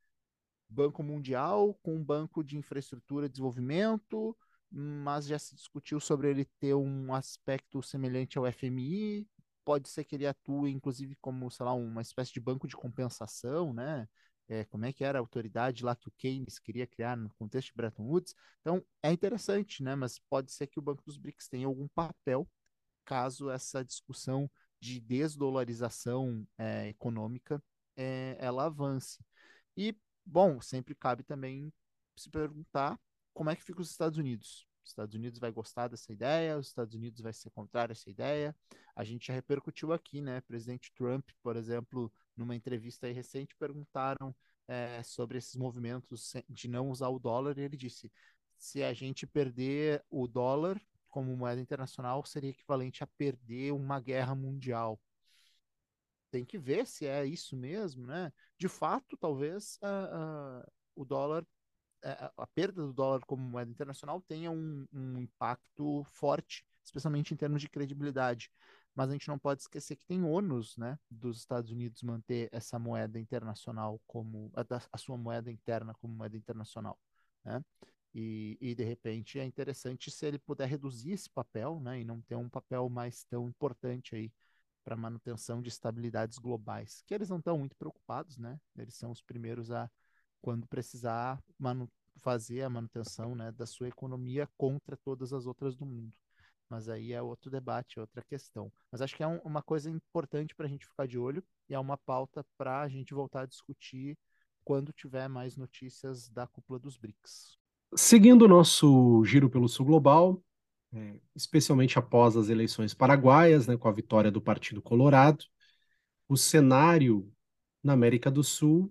Banco Mundial com um banco de infraestrutura e desenvolvimento, mas já se discutiu sobre ele ter um aspecto semelhante ao F M I. Pode ser que ele atue, inclusive, como, sei lá, uma espécie de banco de compensação, né? É, como é que era a autoridade lá que o Keynes queria criar no contexto de Bretton Woods. Então, é interessante, né? Mas pode ser que o Banco dos BRICS tenha algum papel caso essa discussão de desdolarização é, econômica é, ela avance. E, bom, sempre cabe também se perguntar como é que fica os Estados Unidos. Os Estados Unidos vai gostar dessa ideia, os Estados Unidos vai ser contrário a essa ideia. A gente já repercutiu aqui, né? Presidente Trump, por exemplo, numa entrevista aí recente, perguntaram é, sobre esses movimentos de não usar o dólar, e ele disse: se a gente perder o dólar como moeda internacional, seria equivalente a perder uma guerra mundial. Tem que ver se é isso mesmo, né? De fato, talvez uh, uh, o dólar, uh, a perda do dólar como moeda internacional tenha um, um impacto forte, especialmente em termos de credibilidade. Mas a gente não pode esquecer que tem ônus, né, dos Estados Unidos manter essa moeda internacional como a, a sua moeda interna como moeda internacional, né? E, e de repente é interessante se ele puder reduzir esse papel, né, e não ter um papel mais tão importante aí para manutenção de estabilidades globais, que eles não estão muito preocupados, né? Eles são os primeiros a, quando precisar, manu fazer a manutenção, né, da sua economia contra todas as outras do mundo. Mas aí é outro debate, é outra questão. Mas acho que é um, uma coisa importante para a gente ficar de olho e é uma pauta para a gente voltar a discutir quando tiver mais notícias da cúpula dos BRICS. Seguindo o nosso giro pelo sul global, é, especialmente após as eleições paraguaias, né, com a vitória do Partido Colorado, o cenário na América do Sul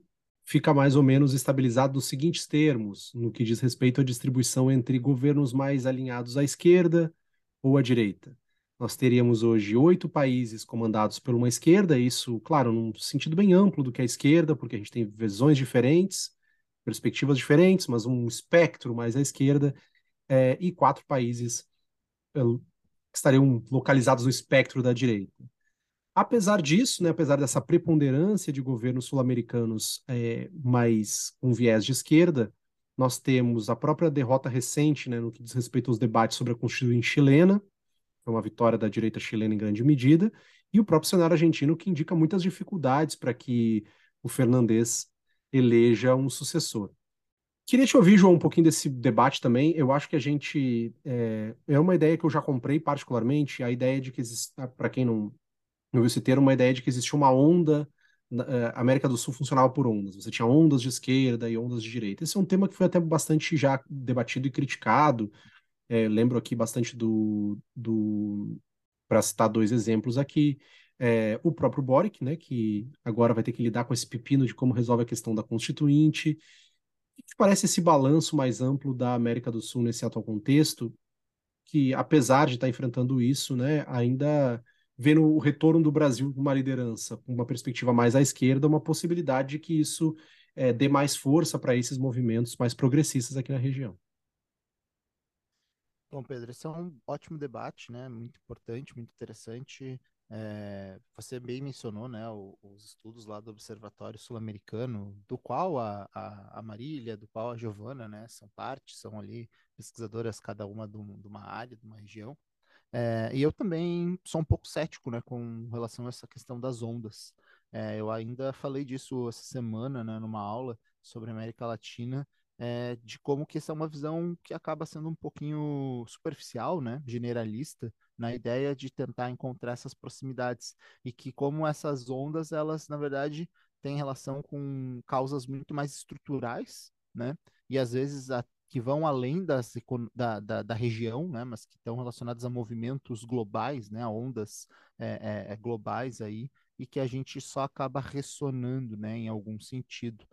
fica mais ou menos estabilizado nos seguintes termos, no que diz respeito à distribuição entre governos mais alinhados à esquerda ou à direita. Nós teríamos hoje oito países comandados por uma esquerda, isso, claro, num sentido bem amplo do que é a esquerda, porque a gente tem visões diferentes, perspectivas diferentes, mas um espectro mais à esquerda, é, e quatro países é, que estariam localizados no espectro da direita. Apesar disso, né, apesar dessa preponderância de governos sul-americanos é, mais com viés de esquerda, nós temos a própria derrota recente, né, no que diz respeito aos debates sobre a Constituinte chilena, foi uma vitória da direita chilena em grande medida, e o próprio cenário argentino, que indica muitas dificuldades para que o Fernandes eleja um sucessor. Queria te ouvir, João, um pouquinho desse debate também. Eu acho que a gente. É, é uma ideia que eu já comprei particularmente, a ideia de que existe, para quem não não viu esse termo, uma ideia de que existia uma onda, na eh, América do Sul funcionava por ondas. Você tinha ondas de esquerda e ondas de direita. Esse é um tema que foi até bastante já debatido e criticado. Eh, lembro aqui bastante do, do para citar dois exemplos aqui, eh, o próprio Boric, né, que agora vai ter que lidar com esse pepino de como resolve a questão da Constituinte. O que parece esse balanço mais amplo da América do Sul nesse atual contexto, que, apesar de estar enfrentando isso, né, ainda vendo o retorno do Brasil com uma liderança, com uma perspectiva mais à esquerda, uma possibilidade de que isso é, dê mais força para esses movimentos mais progressistas aqui na região. Bom, Pedro, esse é um ótimo debate, né? Muito importante, muito interessante. É, você bem mencionou, né, o- os estudos lá do Observatório Sul-Americano, do qual a, a, a Marília, do qual a Giovana, né, são parte, são ali pesquisadoras cada uma de um- de uma área, de uma região. É, e eu também sou um pouco cético, né, com relação a essa questão das ondas. É, eu ainda falei disso essa semana, né, numa aula sobre a América Latina, é, de como que essa é uma visão que acaba sendo um pouquinho superficial, né, generalista, na ideia de tentar encontrar essas proximidades e que como essas ondas, elas, na verdade, têm relação com causas muito mais estruturais, né, e às vezes a que vão além das, econ- da, da, da região, né, mas que estão relacionados a movimentos globais, né, a ondas é, é, é, globais aí, e que a gente só acaba ressonando, né, em algum sentido.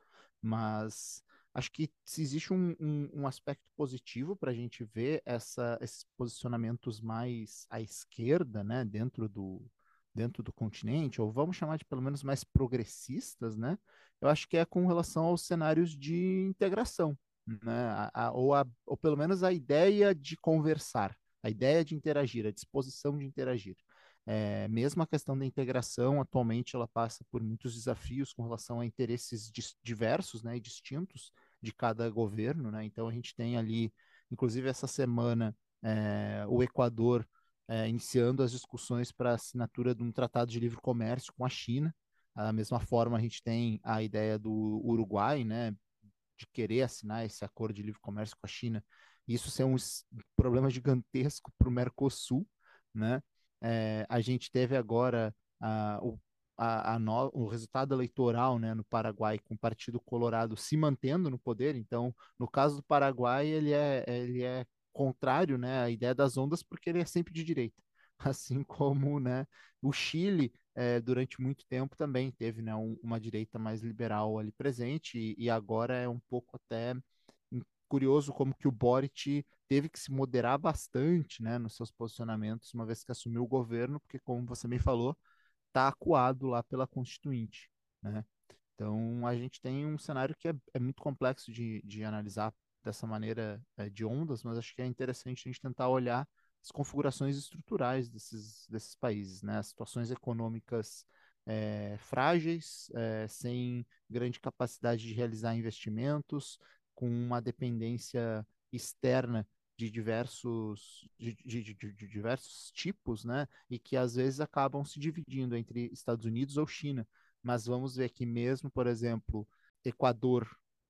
Mas acho que se existe um, um, um aspecto positivo para a gente ver essa, esses posicionamentos mais à esquerda, né, dentro do, dentro do continente, ou vamos chamar de pelo menos mais progressistas, né, eu acho que é com relação aos cenários de integração, né? A, a, ou, a, ou pelo menos a ideia de conversar, a ideia de interagir, a disposição de interagir. É, mesmo a questão da integração, atualmente, ela passa por muitos desafios com relação a interesses dis, diversos, né, e distintos de cada governo, né? Então, a gente tem ali, inclusive essa semana, é, o Equador é, iniciando as discussões para a assinatura de um tratado de livre comércio com a China. Da mesma forma, a gente tem a ideia do Uruguai, né, de querer assinar esse acordo de livre comércio com a China, isso ser um problema gigantesco para o Mercosul, né? É, a gente teve agora a, o, a, a no, o resultado eleitoral, né, no Paraguai, com o Partido Colorado se mantendo no poder. Então, no caso do Paraguai, ele é, ele é contrário, né, à ideia das ondas, porque ele é sempre de direita. Assim como, né, o Chile é, durante muito tempo também teve, né, um, uma direita mais liberal ali presente e, e agora é um pouco até curioso como que o Boric teve que se moderar bastante, né, nos seus posicionamentos, uma vez que assumiu o governo, porque como você me falou, está acuado lá pela Constituinte, né? Então a gente tem um cenário que é, é muito complexo de, de analisar dessa maneira é, de ondas, mas acho que é interessante a gente tentar olhar as configurações estruturais desses, desses países, né? As situações econômicas é, frágeis, é, sem grande capacidade de realizar investimentos, com uma dependência externa de diversos, de, de, de, de diversos tipos, né? E que às vezes acabam se dividindo entre Estados Unidos ou China. Mas vamos ver que mesmo, por exemplo, Equador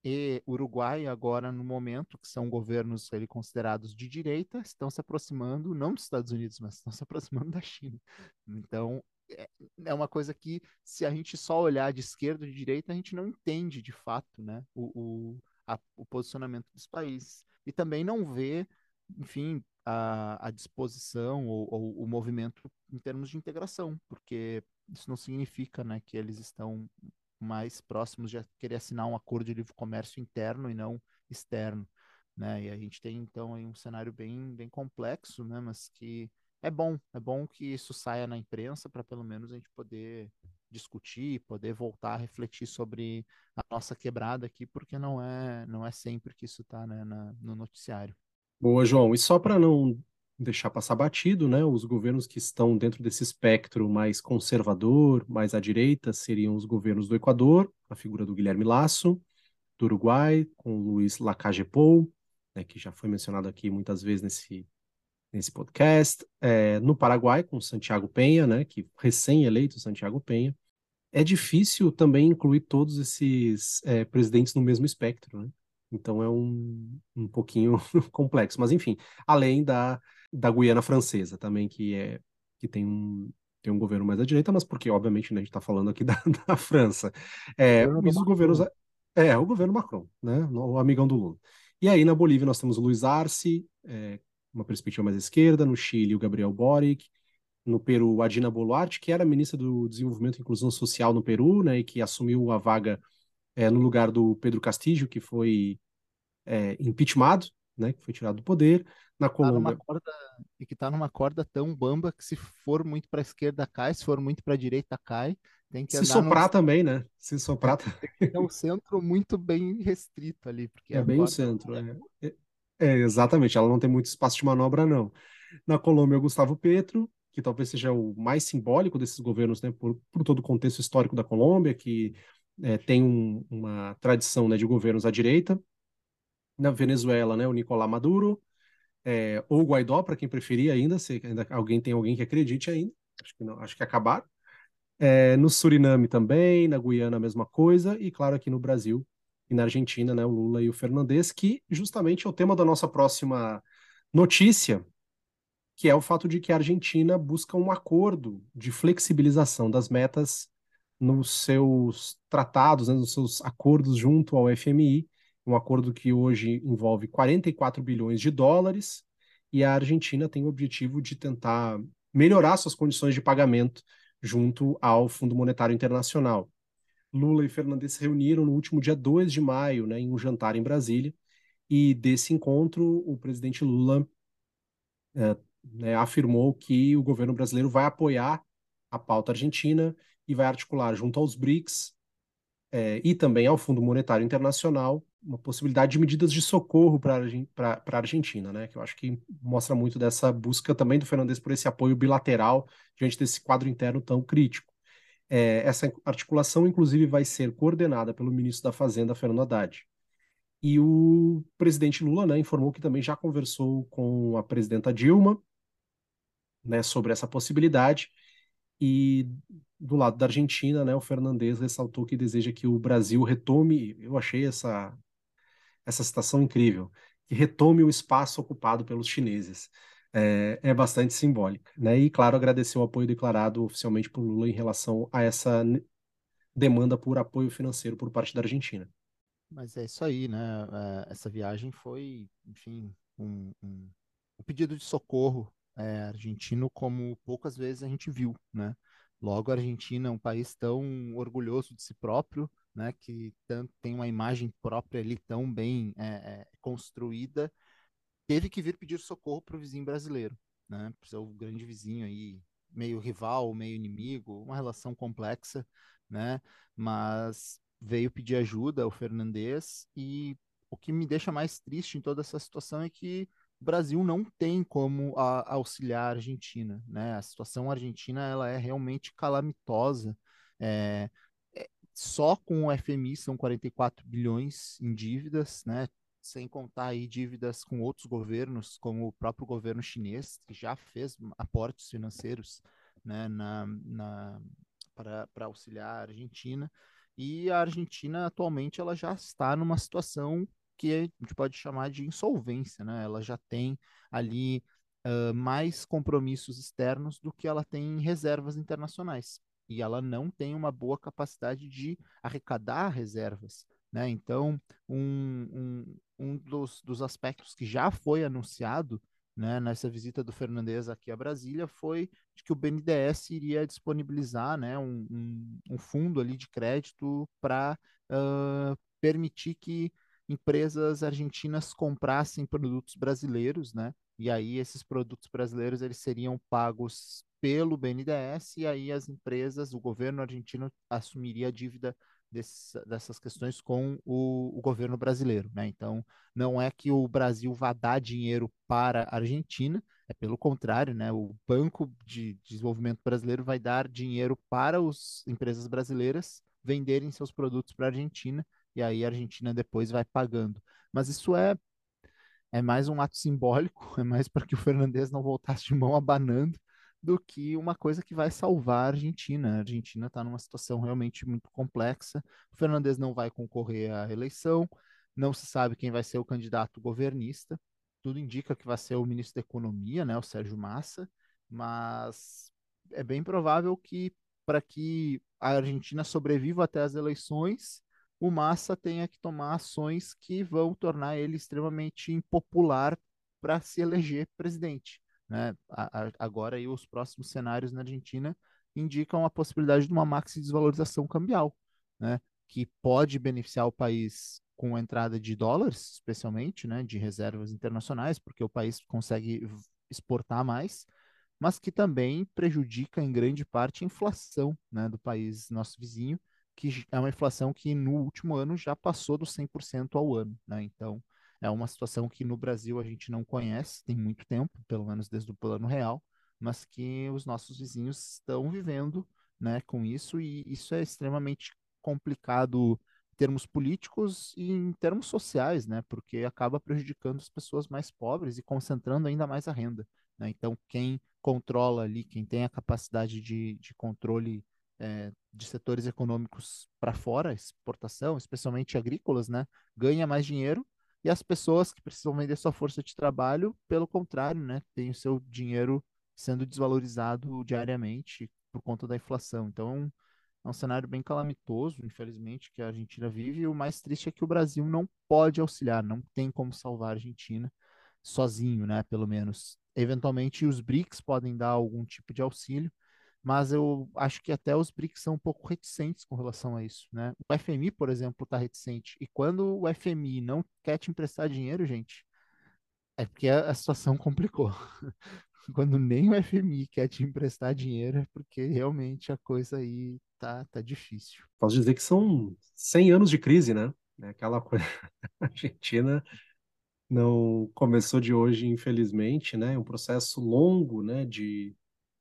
e Uruguai, agora no momento, que são governos ali, considerados de direita, estão se aproximando, não dos Estados Unidos, mas estão se aproximando da China. Então, é, é uma coisa que, se a gente só olhar de esquerda ou de direita, a gente não entende de fato, né, o, o, a, o posicionamento dos países. E também não vê, enfim, a, a disposição ou, ou o movimento em termos de integração, porque isso não significa, né, que eles estão mais próximos de querer assinar um acordo de livre comércio interno e não externo, né? E a gente tem, então, aí um cenário bem, bem complexo, né? Mas que é bom, é bom que isso saia na imprensa para pelo menos a gente poder discutir, poder voltar a refletir sobre a nossa quebrada aqui, porque não é, não é sempre que isso está, né, na, no noticiário. Boa, João. E só para não deixar passar batido, né, os governos que estão dentro desse espectro mais conservador, mais à direita, seriam os governos do Equador, a figura do Guilherme Lasso, do Uruguai, com Luiz Lacalle Pou, né, que já foi mencionado aqui muitas vezes nesse, nesse podcast, é, no Paraguai, com Santiago Penha, né, que recém-eleito Santiago Penha. É difícil também incluir todos esses é, presidentes no mesmo espectro, né? Então é um, um pouquinho complexo. Mas, enfim, além da, da Guiana Francesa também, que, é, que tem, um, tem um governo mais à direita, mas porque, obviamente, né, a gente está falando aqui da, da França. É, Governo do mas os governos... Macron. É, o governo Macron, né? O amigão do Lula. E aí, na Bolívia, nós temos o Luiz Arce, é, uma perspectiva mais à esquerda. No Chile, o Gabriel Boric. No Peru, a Dina Boluarte, que era ministra do Desenvolvimento e Inclusão Social no Peru, né, e que assumiu a vaga é, no lugar do Pedro Castillo, que foi é, impeachmentado, né, que foi tirado do poder. Na Tá numa Colômbia, corda, e que tá numa corda tão bamba que se for muito para a esquerda cai, se for muito para a direita cai, tem que se andar num, soprar também, né? Se soprar, é um centro muito bem restrito ali, porque é a bem o corda centro. É, é, é, exatamente, ela não tem muito espaço de manobra, não. Na Colômbia, o Gustavo Petro, que talvez seja o mais simbólico desses governos, né, por, por todo o contexto histórico da Colômbia, que é, tem um, uma tradição, né, de governos à direita. Na Venezuela, né, o Nicolás Maduro, é, ou o Guaidó, para quem preferir ainda, se ainda alguém tem alguém que acredite ainda, acho que não, acho que acabaram. É, no Suriname também, na Guiana a mesma coisa, e claro aqui no Brasil e na Argentina, né, o Lula e o Fernandes, que justamente é o tema da nossa próxima notícia, que é o fato de que a Argentina busca um acordo de flexibilização das metas nos seus tratados, né, nos seus acordos junto ao F M I, um acordo que hoje envolve quarenta e quatro bilhões de dólares, e a Argentina tem o objetivo de tentar melhorar suas condições de pagamento junto ao Fundo Monetário Internacional. Lula e Fernandes se reuniram no último dia dois de maio, né, em um jantar em Brasília, e desse encontro o presidente Lula é, né, afirmou que o governo brasileiro vai apoiar a pauta argentina e vai articular junto aos BRICS é, e também ao Fundo Monetário Internacional uma possibilidade de medidas de socorro para a Argentina, né? Que eu acho que mostra muito dessa busca também do Fernandes por esse apoio bilateral diante desse quadro interno tão crítico. É, essa articulação, inclusive, vai ser coordenada pelo ministro da Fazenda, Fernando Haddad. E o presidente Lula, né, informou que também já conversou com a presidenta Dilma, né, sobre essa possibilidade. E do lado da Argentina, né, o Fernandes ressaltou que deseja que o Brasil retome, eu achei essa, essa citação incrível, que retome o espaço ocupado pelos chineses. É, é bastante simbólica, né? E, claro, agradeceu o apoio declarado oficialmente por Lula em relação a essa demanda por apoio financeiro por parte da Argentina. Mas é isso aí, né? É, essa viagem foi, enfim, um, um, um pedido de socorro é, argentino como poucas vezes a gente viu, né? Logo, a Argentina é um país tão orgulhoso de si próprio, né? Que tanto, tem uma imagem própria ali tão bem é, é, construída, teve que vir pedir socorro para o vizinho brasileiro, né? Para o seu grande vizinho aí, meio rival, meio inimigo, uma relação complexa, né? Mas veio pedir ajuda ao Fernandes e o que me deixa mais triste em toda essa situação é que o Brasil não tem como a, auxiliar a Argentina, né? A situação argentina ela é realmente calamitosa. É, é, só com o F M I são quarenta e quatro bilhões em dívidas, né? Sem contar aí dívidas com outros governos, como o próprio governo chinês, que já fez aportes financeiros, né, na, na, para, para auxiliar a Argentina. E a Argentina, atualmente, ela já está numa situação que a gente pode chamar de insolvência, né? Ela já tem ali uh, mais compromissos externos do que ela tem em reservas internacionais. E ela não tem uma boa capacidade de arrecadar reservas, né? Então, um, um, um dos, dos aspectos que já foi anunciado né, nessa visita do Fernandes aqui a Brasília foi de que o B N D E S iria disponibilizar, né, um, um, um fundo ali de crédito para uh, permitir que empresas argentinas comprassem produtos brasileiros, né? E aí esses produtos brasileiros eles seriam pagos pelo B N D E S e aí as empresas, o governo argentino assumiria a dívida desse, dessas questões com o, o governo brasileiro, né? Então não é que o Brasil vá dar dinheiro para a Argentina, é pelo contrário, né? O Banco de Desenvolvimento Brasileiro vai dar dinheiro para as empresas brasileiras venderem seus produtos para a Argentina e aí a Argentina depois vai pagando. Mas isso é é mais um ato simbólico, é mais para que o Fernandes não voltasse de mão abanando do que uma coisa que vai salvar a Argentina. A Argentina está numa situação realmente muito complexa. O Fernandes não vai concorrer à eleição, não se sabe quem vai ser o candidato governista. Tudo indica que vai ser o ministro da Economia, né, o Sérgio Massa, mas é bem provável que para que a Argentina sobreviva até as eleições, o Massa tenha que tomar ações que vão tornar ele extremamente impopular para se eleger presidente, né? A, a, agora aí os próximos cenários na Argentina indicam a possibilidade de uma maxi desvalorização cambial, né? Que pode beneficiar o país com a entrada de dólares, especialmente, né? De reservas internacionais, porque o país consegue exportar mais, mas que também prejudica em grande parte a inflação, né, do país nosso vizinho, que é uma inflação que no último ano já passou dos cem por cento ao ano, né? Então, é uma situação que no Brasil a gente não conhece, tem muito tempo, pelo menos desde o Plano Real, mas que os nossos vizinhos estão vivendo, né, com isso, e isso é extremamente complicado em termos políticos e em termos sociais, né? Porque acaba prejudicando as pessoas mais pobres e concentrando ainda mais a renda, né? Então, quem controla ali, quem tem a capacidade de, de controle é, de setores econômicos para fora, exportação, especialmente agrícolas, né, ganha mais dinheiro e as pessoas que precisam vender sua força de trabalho, pelo contrário, né, tem o seu dinheiro sendo desvalorizado diariamente por conta da inflação. Então, é um cenário bem calamitoso, infelizmente, que a Argentina vive, e o mais triste é que o Brasil não pode auxiliar, não tem como salvar a Argentina sozinho, né, pelo menos. Eventualmente, os BRICS podem dar algum tipo de auxílio, mas eu acho que até os BRICS são um pouco reticentes com relação a isso, né? O F M I, por exemplo, está reticente. E quando o F M I não quer te emprestar dinheiro, gente, é porque a, a situação complicou. Quando nem o F M I quer te emprestar dinheiro, é porque realmente a coisa aí tá, tá difícil. Posso dizer que são cem anos de crise, né? É aquela coisa. A Argentina não começou de hoje, infelizmente, né? É um processo longo, né? De,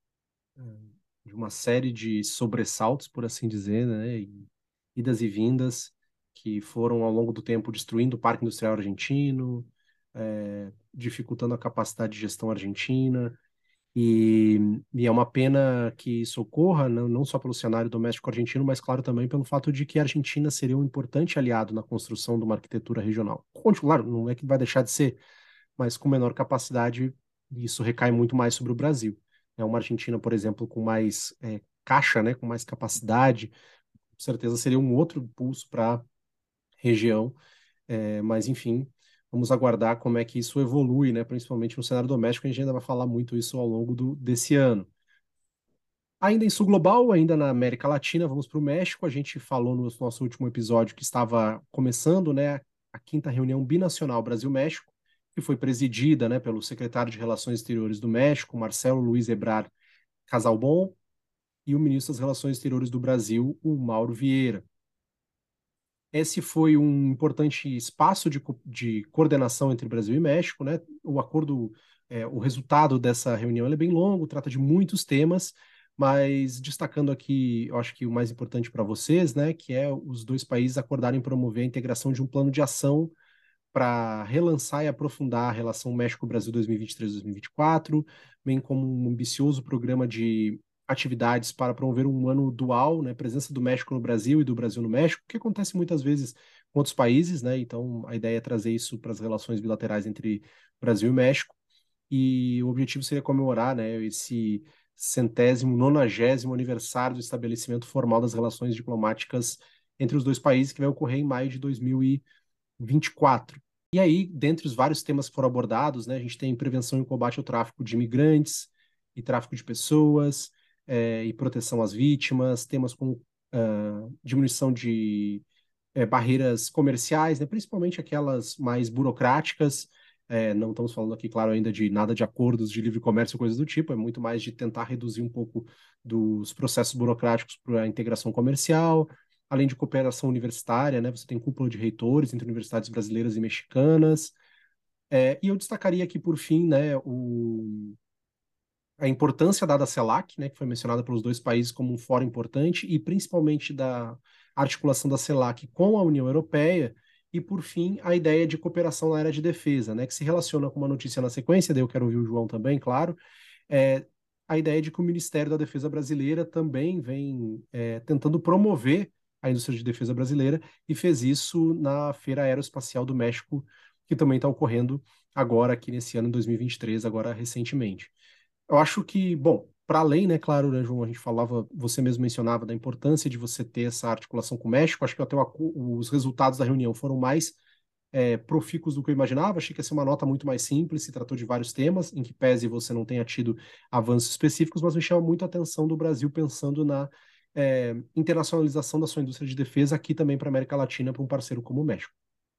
de uma série de sobressaltos, por assim dizer, né? E idas e vindas que foram ao longo do tempo destruindo o parque industrial argentino, é, dificultando a capacidade de gestão argentina. E, e é uma pena que isso ocorra, não, não só pelo cenário doméstico argentino, mas, claro, também pelo fato de que a Argentina seria um importante aliado na construção de uma arquitetura regional. Claro, não é que vai deixar de ser, mas com menor capacidade, isso recai muito mais sobre o Brasil. É uma Argentina, por exemplo, com mais é, caixa, né, com mais capacidade, com certeza seria um outro impulso para a região, é, mas, enfim, vamos aguardar como é que isso evolui, né? Principalmente no cenário doméstico, a gente ainda vai falar muito isso ao longo do, desse ano. Ainda em sul global, ainda na América Latina, vamos para o México. A gente falou no nosso último episódio que estava começando, né, a quinta reunião binacional Brasil-México, que foi presidida, né, pelo secretário de Relações Exteriores do México, Marcelo Luiz Ebrard Casalbon, e o ministro das Relações Exteriores do Brasil, o Mauro Vieira. Esse foi um importante espaço de, de coordenação entre Brasil e México, né? O acordo, é, o resultado dessa reunião é bem longo, trata de muitos temas, mas destacando aqui, eu acho que o mais importante para vocês, né, que é os dois países acordarem promover a integração de um plano de ação para relançar e aprofundar a relação México-Brasil dois mil e vinte e três a dois mil e vinte e quatro, bem como um ambicioso programa de atividades para promover um ano dual, né, presença do México no Brasil e do Brasil no México, que acontece muitas vezes com outros países, né, então a ideia é trazer isso para as relações bilaterais entre Brasil e México, e o objetivo seria comemorar, né, esse centésimo, nonagésimo aniversário do estabelecimento formal das relações diplomáticas entre os dois países, que vai ocorrer em maio de dois mil e vinte e quatro. E aí, dentre os vários temas que foram abordados, né, a gente tem prevenção e combate ao tráfico de imigrantes e tráfico de pessoas, é, e proteção às vítimas, temas como uh, diminuição de é, barreiras comerciais, né, principalmente aquelas mais burocráticas. É, não estamos falando aqui, claro, ainda de nada de acordos de livre comércio, coisas do tipo, é muito mais de tentar reduzir um pouco dos processos burocráticos para a integração comercial, além de cooperação universitária, né? Você tem cúpula de reitores entre universidades brasileiras e mexicanas. É, e eu destacaria aqui, por fim, né, o, a importância dada à CELAC, né, que foi mencionada pelos dois países como um fórum importante, e principalmente da articulação da CELAC com a União Europeia, e, por fim, a ideia de cooperação na área de defesa, né, que se relaciona com uma notícia na sequência, daí eu quero ouvir o João também, claro, é a ideia de que o Ministério da Defesa brasileira também vem é, tentando promover a indústria de defesa brasileira, e fez isso na Feira Aeroespacial do México, que também está ocorrendo agora, aqui nesse ano, em dois mil e vinte e três, agora recentemente. Eu acho que, bom, para além, né, claro, né, João, a gente falava, você mesmo mencionava da importância de você ter essa articulação com o México, acho que até o, os resultados da reunião foram mais é, profícuos do que eu imaginava, achei que ia ser uma nota muito mais simples, se tratou de vários temas, em que pese você não tenha tido avanços específicos, mas me chama muito a atenção do Brasil pensando na é, internacionalização da sua indústria de defesa aqui também para a América Latina, para um parceiro como o México.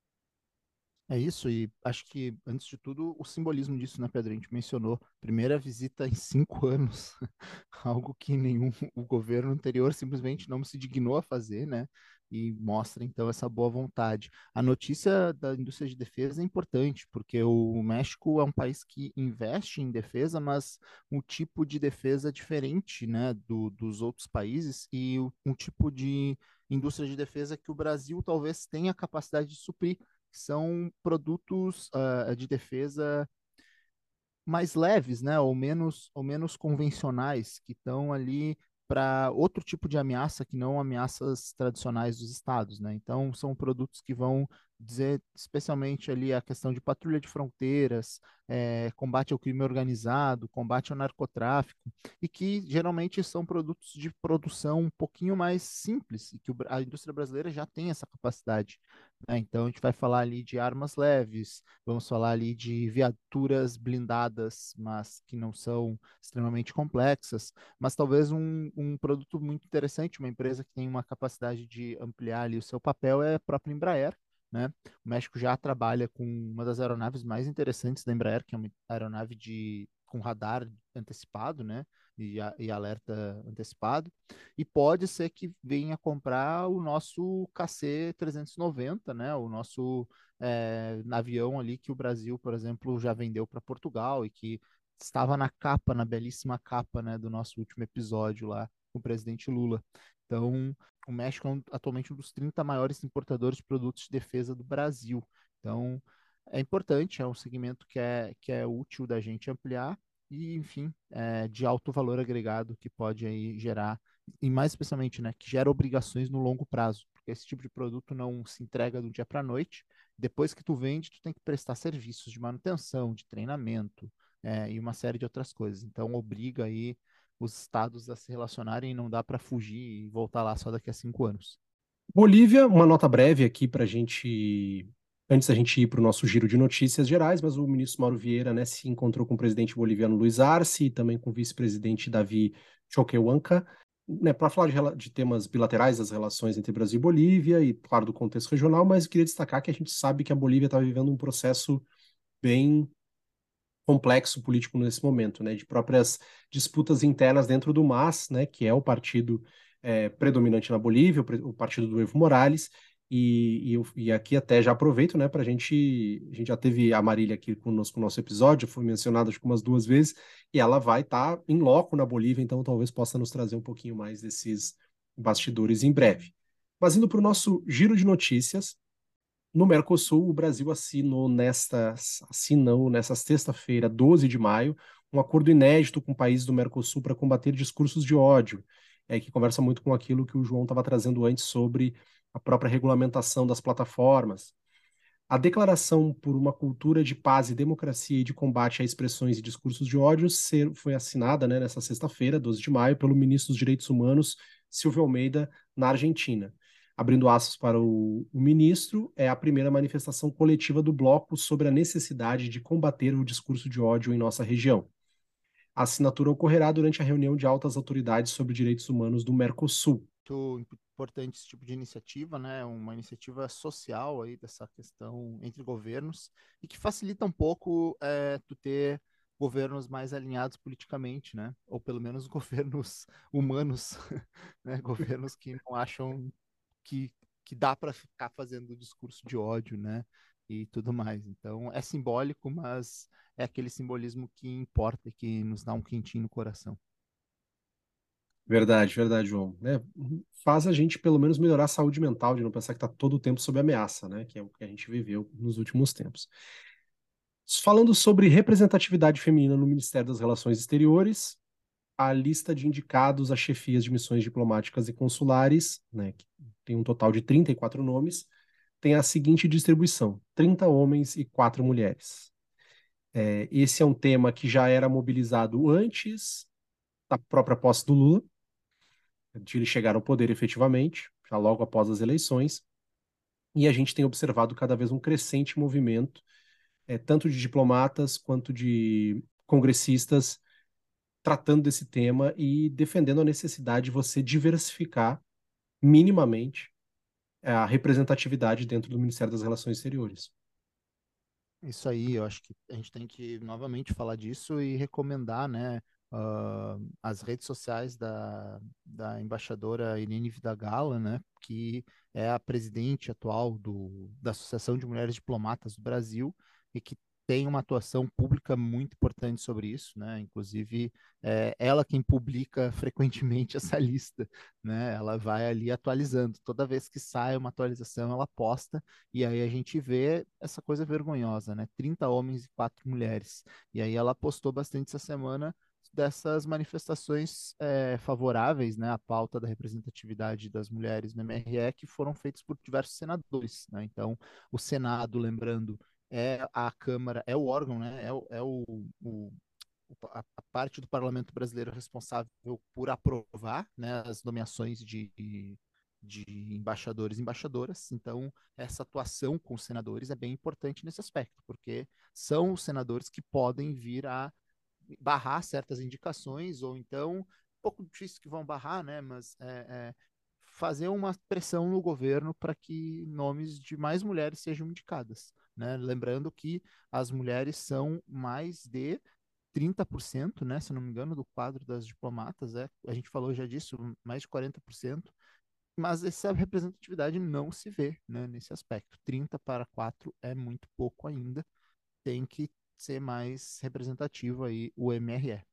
É isso, e acho que, antes de tudo, o simbolismo disso, né, Pedro? A gente mencionou, primeira visita em cinco anos, algo que nenhum o governo anterior simplesmente não se dignou a fazer, né? E mostra, então, essa boa vontade. A notícia da indústria de defesa é importante, porque o México é um país que investe em defesa, mas um tipo de defesa diferente, né, do, dos outros países, e um tipo de indústria de defesa que o Brasil talvez tenha capacidade de suprir, que são produtos uh, de defesa mais leves, né, ou menos, ou menos convencionais, que estão ali para outro tipo de ameaça que não ameaças tradicionais dos estados, né? Então, são produtos que vão dizer, especialmente ali a questão de patrulha de fronteiras, é, combate ao crime organizado, combate ao narcotráfico, e que geralmente são produtos de produção um pouquinho mais simples, e que o, a indústria brasileira já tem essa capacidade, né? Então, a gente vai falar ali de armas leves, vamos falar ali de viaturas blindadas, mas que não são extremamente complexas, mas talvez um, um produto muito interessante, uma empresa que tem uma capacidade de ampliar ali o seu papel é a própria Embraer, né? O México já trabalha com uma das aeronaves mais interessantes da Embraer, que é uma aeronave de, com radar antecipado, né? E, a, e alerta antecipado, e pode ser que venha comprar o nosso K C trezentos e noventa, né? O nosso é, avião ali que o Brasil, por exemplo, já vendeu para Portugal e que estava na capa, na belíssima capa, né, do nosso último episódio lá com o presidente Lula. Então, o México é um, atualmente um dos trinta maiores importadores de produtos de defesa do Brasil. Então, é importante, é um segmento que é, que é útil da gente ampliar e, enfim, é, de alto valor agregado que pode aí gerar, e mais especialmente, né, que gera obrigações no longo prazo, porque esse tipo de produto não se entrega do dia para a noite. Depois que tu vende, tu tem que prestar serviços de manutenção, de treinamento, é, e uma série de outras coisas. Então, obriga aí os estados a se relacionarem e não dá para fugir e voltar lá só daqui a cinco anos. Bolívia, uma nota breve aqui para a gente, antes da gente ir para o nosso giro de notícias gerais, mas o ministro Mauro Vieira, né, se encontrou com o presidente boliviano Luiz Arce e também com o vice-presidente Davi Choquehuanca, né, para falar de, de temas bilaterais das relações entre Brasil e Bolívia e, claro, do contexto regional, mas eu queria destacar que a gente sabe que a Bolívia está vivendo um processo bem complexo político nesse momento, né, de próprias disputas internas dentro do M A S, né, que é o partido é, predominante na Bolívia, o, o partido do Evo Morales, e, e, eu, e aqui até já aproveito, né, para a gente, a gente já teve a Marília aqui conosco no nosso episódio, foi mencionada acho que umas duas vezes, e ela vai estar tá em loco na Bolívia, então talvez possa nos trazer um pouquinho mais desses bastidores em breve. Mas indo para o nosso giro de notícias, no Mercosul, o Brasil assinou nesta, assinou nesta sexta-feira, doze de maio, um acordo inédito com países do Mercosul para combater discursos de ódio, é, que conversa muito com aquilo que o João estava trazendo antes sobre a própria regulamentação das plataformas. A Declaração por uma Cultura de Paz e Democracia e de Combate a Expressões e Discursos de Ódio ser, foi assinada, né, nessa sexta-feira, doze de maio, pelo ministro dos Direitos Humanos, Silvio Almeida, na Argentina. Abrindo aspas para o, o ministro, é a primeira manifestação coletiva do bloco sobre a necessidade de combater o discurso de ódio em nossa região. A assinatura ocorrerá durante a reunião de altas autoridades sobre direitos humanos do Mercosul. Muito importante esse tipo de iniciativa, né? Uma iniciativa social aí dessa questão entre governos e que facilita um pouco é, tu ter governos mais alinhados politicamente, né? Ou pelo menos governos humanos, né? Governos que não acham que, que dá para ficar fazendo discurso de ódio, né? E tudo mais. Então é simbólico, mas é aquele simbolismo que importa e que nos dá um quentinho no coração. Verdade, verdade, João. Né? Faz a gente, pelo menos, melhorar a saúde mental, de não pensar que está todo o tempo sob ameaça, né? Que é o que a gente viveu nos últimos tempos. Falando sobre representatividade feminina no Ministério das Relações Exteriores, a lista de indicados a chefias de missões diplomáticas e consulares, né, que tem um total de trinta e quatro nomes, tem a seguinte distribuição: trinta homens e quatro mulheres. É, esse é um tema que já era mobilizado antes da própria posse do Lula, de ele chegar ao poder efetivamente, já logo após as eleições, e a gente tem observado cada vez um crescente movimento, é, tanto de diplomatas quanto de congressistas, tratando desse tema e defendendo a necessidade de você diversificar minimamente a representatividade dentro do Ministério das Relações Exteriores. Isso aí, eu acho que a gente tem que novamente falar disso e recomendar, né, uh, as redes sociais da, da embaixadora Irine Vidagala, né, que é a presidente atual do, da Associação de Mulheres Diplomatas do Brasil e que tem uma atuação pública muito importante sobre isso, né, inclusive é ela quem publica frequentemente essa lista, né, ela vai ali atualizando, toda vez que sai uma atualização ela posta, e aí a gente vê essa coisa vergonhosa, né? trinta homens e quatro mulheres. E aí ela postou bastante essa semana dessas manifestações é, favoráveis, né, à pauta da representatividade das mulheres no M R E, que foram feitas por diversos senadores, né? Então, o Senado, lembrando, é a Câmara, é o órgão, né? É, o, é o, o a, a parte do parlamento brasileiro responsável por aprovar, né, as nomeações de, de embaixadores e embaixadoras. Então, essa atuação com os senadores é bem importante nesse aspecto, porque são os senadores que podem vir a barrar certas indicações, ou então, um pouco difícil que vão barrar, né, mas é, é, fazer uma pressão no governo para que nomes de mais mulheres sejam indicadas, né? Lembrando que as mulheres são mais de trinta por cento, né, se não me engano, do quadro das diplomatas, é, a gente falou já disso, mais de quarenta por cento, mas essa representatividade não se vê, né, nesse aspecto. trinta para quatro é muito pouco ainda, tem que ser mais representativo aí o M R E.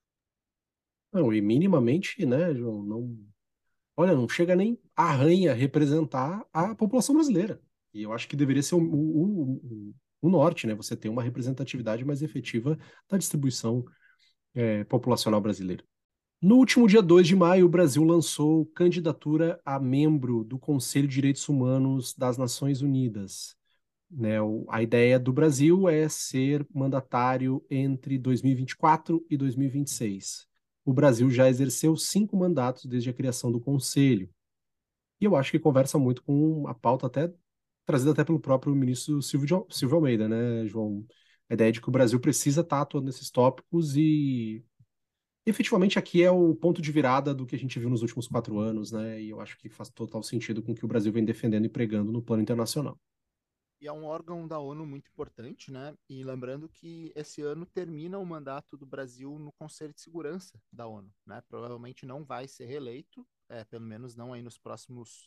Não, e minimamente, né, João, não, olha, não chega nem arranha representar a população brasileira. E eu acho que deveria ser o, o, o, o norte, né, você ter uma representatividade mais efetiva da distribuição é, populacional brasileira. No último dia dois de maio, o Brasil lançou candidatura a membro do Conselho de Direitos Humanos das Nações Unidas. Né, o, a ideia do Brasil é ser mandatário entre dois mil e vinte e quatro e dois mil e vinte e seis. O Brasil já exerceu cinco mandatos desde a criação do Conselho. E eu acho que conversa muito com a pauta até trazida até pelo próprio ministro Silvio, Silvio Almeida, né, João? A ideia de que o Brasil precisa estar atuando nesses tópicos e efetivamente aqui é o ponto de virada do que a gente viu nos últimos quatro anos, né? E eu acho que faz total sentido com o que o Brasil vem defendendo e pregando no plano internacional. E é um órgão da ONU muito importante, né? E lembrando que esse ano termina o mandato do Brasil no Conselho de Segurança da ONU, né? Provavelmente não vai ser reeleito, é, pelo menos não aí nos próximos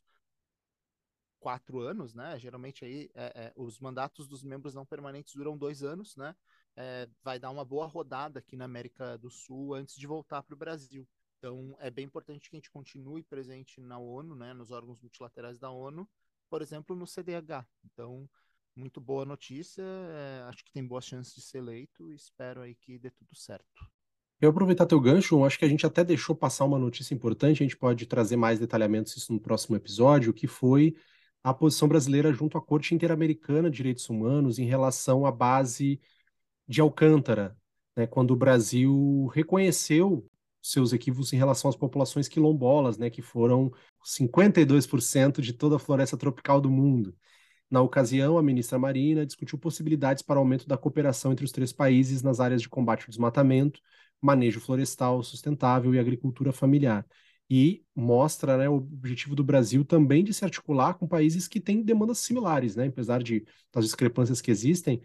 quatro anos, né? Geralmente aí é, é, os mandatos dos membros não permanentes duram dois anos, né? É, vai dar uma boa rodada aqui na América do Sul antes de voltar para o Brasil. Então é bem importante que a gente continue presente na ONU, né? Nos órgãos multilaterais da ONU, por exemplo, no C D H. Então, muito boa notícia. É, acho que tem boas chances de ser eleito e espero aí que dê tudo certo. Eu aproveitar teu gancho, acho que a gente até deixou passar uma notícia importante, a gente pode trazer mais detalhamentos disso no próximo episódio, que foi a posição brasileira junto à Corte Interamericana de Direitos Humanos em relação à base de Alcântara, né, quando o Brasil reconheceu seus equívocos em relação às populações quilombolas, né, que foram cinquenta e dois por cento de toda a floresta tropical do mundo. Na ocasião, a ministra Marina discutiu possibilidades para aumento da cooperação entre os três países nas áreas de combate ao desmatamento, manejo florestal sustentável e agricultura familiar. E mostra, né, o objetivo do Brasil também de se articular com países que têm demandas similares, né, apesar de, das discrepâncias que existem,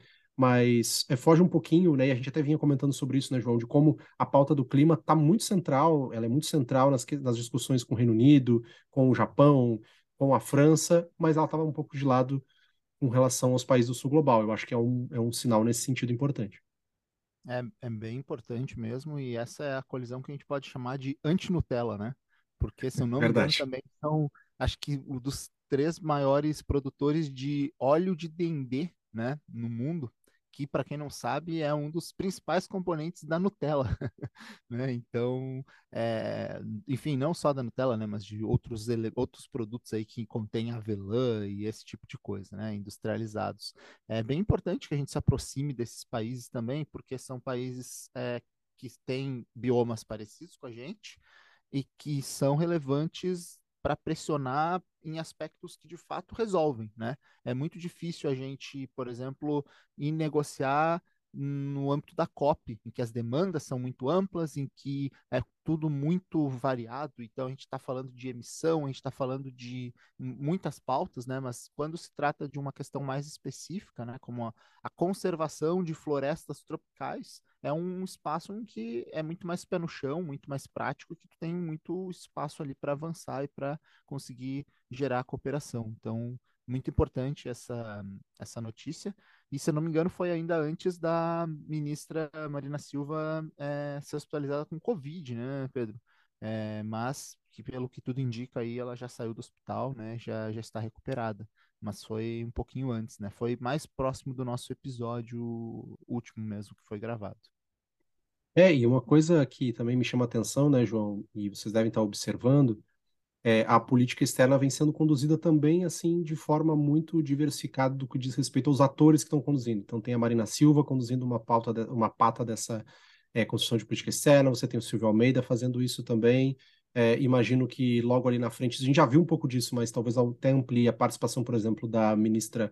mas é, foge um pouquinho, né, e a gente até vinha comentando sobre isso, né, João, de como a pauta do clima está muito central, ela é muito central nas, nas discussões com o Reino Unido, com o Japão, com a França, mas ela estava um pouco de lado com relação aos países do sul global. Eu acho que é um, é um sinal nesse sentido importante. É, é bem importante mesmo, e essa é a colisão que a gente pode chamar de anti-Nutella, né? Porque, se eu não me engano, Verdade. também são, acho que, um dos três maiores produtores de óleo de dendê, né, no mundo, que, para quem não sabe, é um dos principais componentes da Nutella, né? Então, é, enfim, não só da Nutella, né, mas de outros, ele- outros produtos aí que contêm avelã e esse tipo de coisa, né, industrializados. É bem importante que a gente se aproxime desses países também, porque são países é, que têm biomas parecidos com a gente e que são relevantes para pressionar em aspectos que de fato resolvem, né? É muito difícil a gente, por exemplo, ir negociar no âmbito da COP, em que as demandas são muito amplas, em que é tudo muito variado. Então, a gente está falando de emissão, a gente está falando de muitas pautas, né? Mas quando se trata de uma questão mais específica, né? Como a, a conservação de florestas tropicais, é um espaço em que é muito mais pé no chão, muito mais prático, que tu tem muito espaço ali para avançar e para conseguir gerar cooperação. Então, muito importante essa, essa notícia. E, se eu não me engano, foi ainda antes da ministra Marina Silva é, ser hospitalizada com Covid, né, Pedro? É, mas, que pelo que tudo indica aí, ela já saiu do hospital, né? Já, já está recuperada. Mas foi um pouquinho antes, né? Foi mais próximo do nosso episódio último mesmo que foi gravado. É, e uma coisa que também me chama a atenção, né, João, e vocês devem estar observando, é a política externa vem sendo conduzida também, assim, de forma muito diversificada do que diz respeito aos atores que estão conduzindo. Então, tem a Marina Silva conduzindo uma pauta, de- uma pata dessa é, construção de política externa, você tem o Silvio Almeida fazendo isso também. É, imagino que logo ali na frente, a gente já viu um pouco disso, mas talvez até amplie a participação, por exemplo, da ministra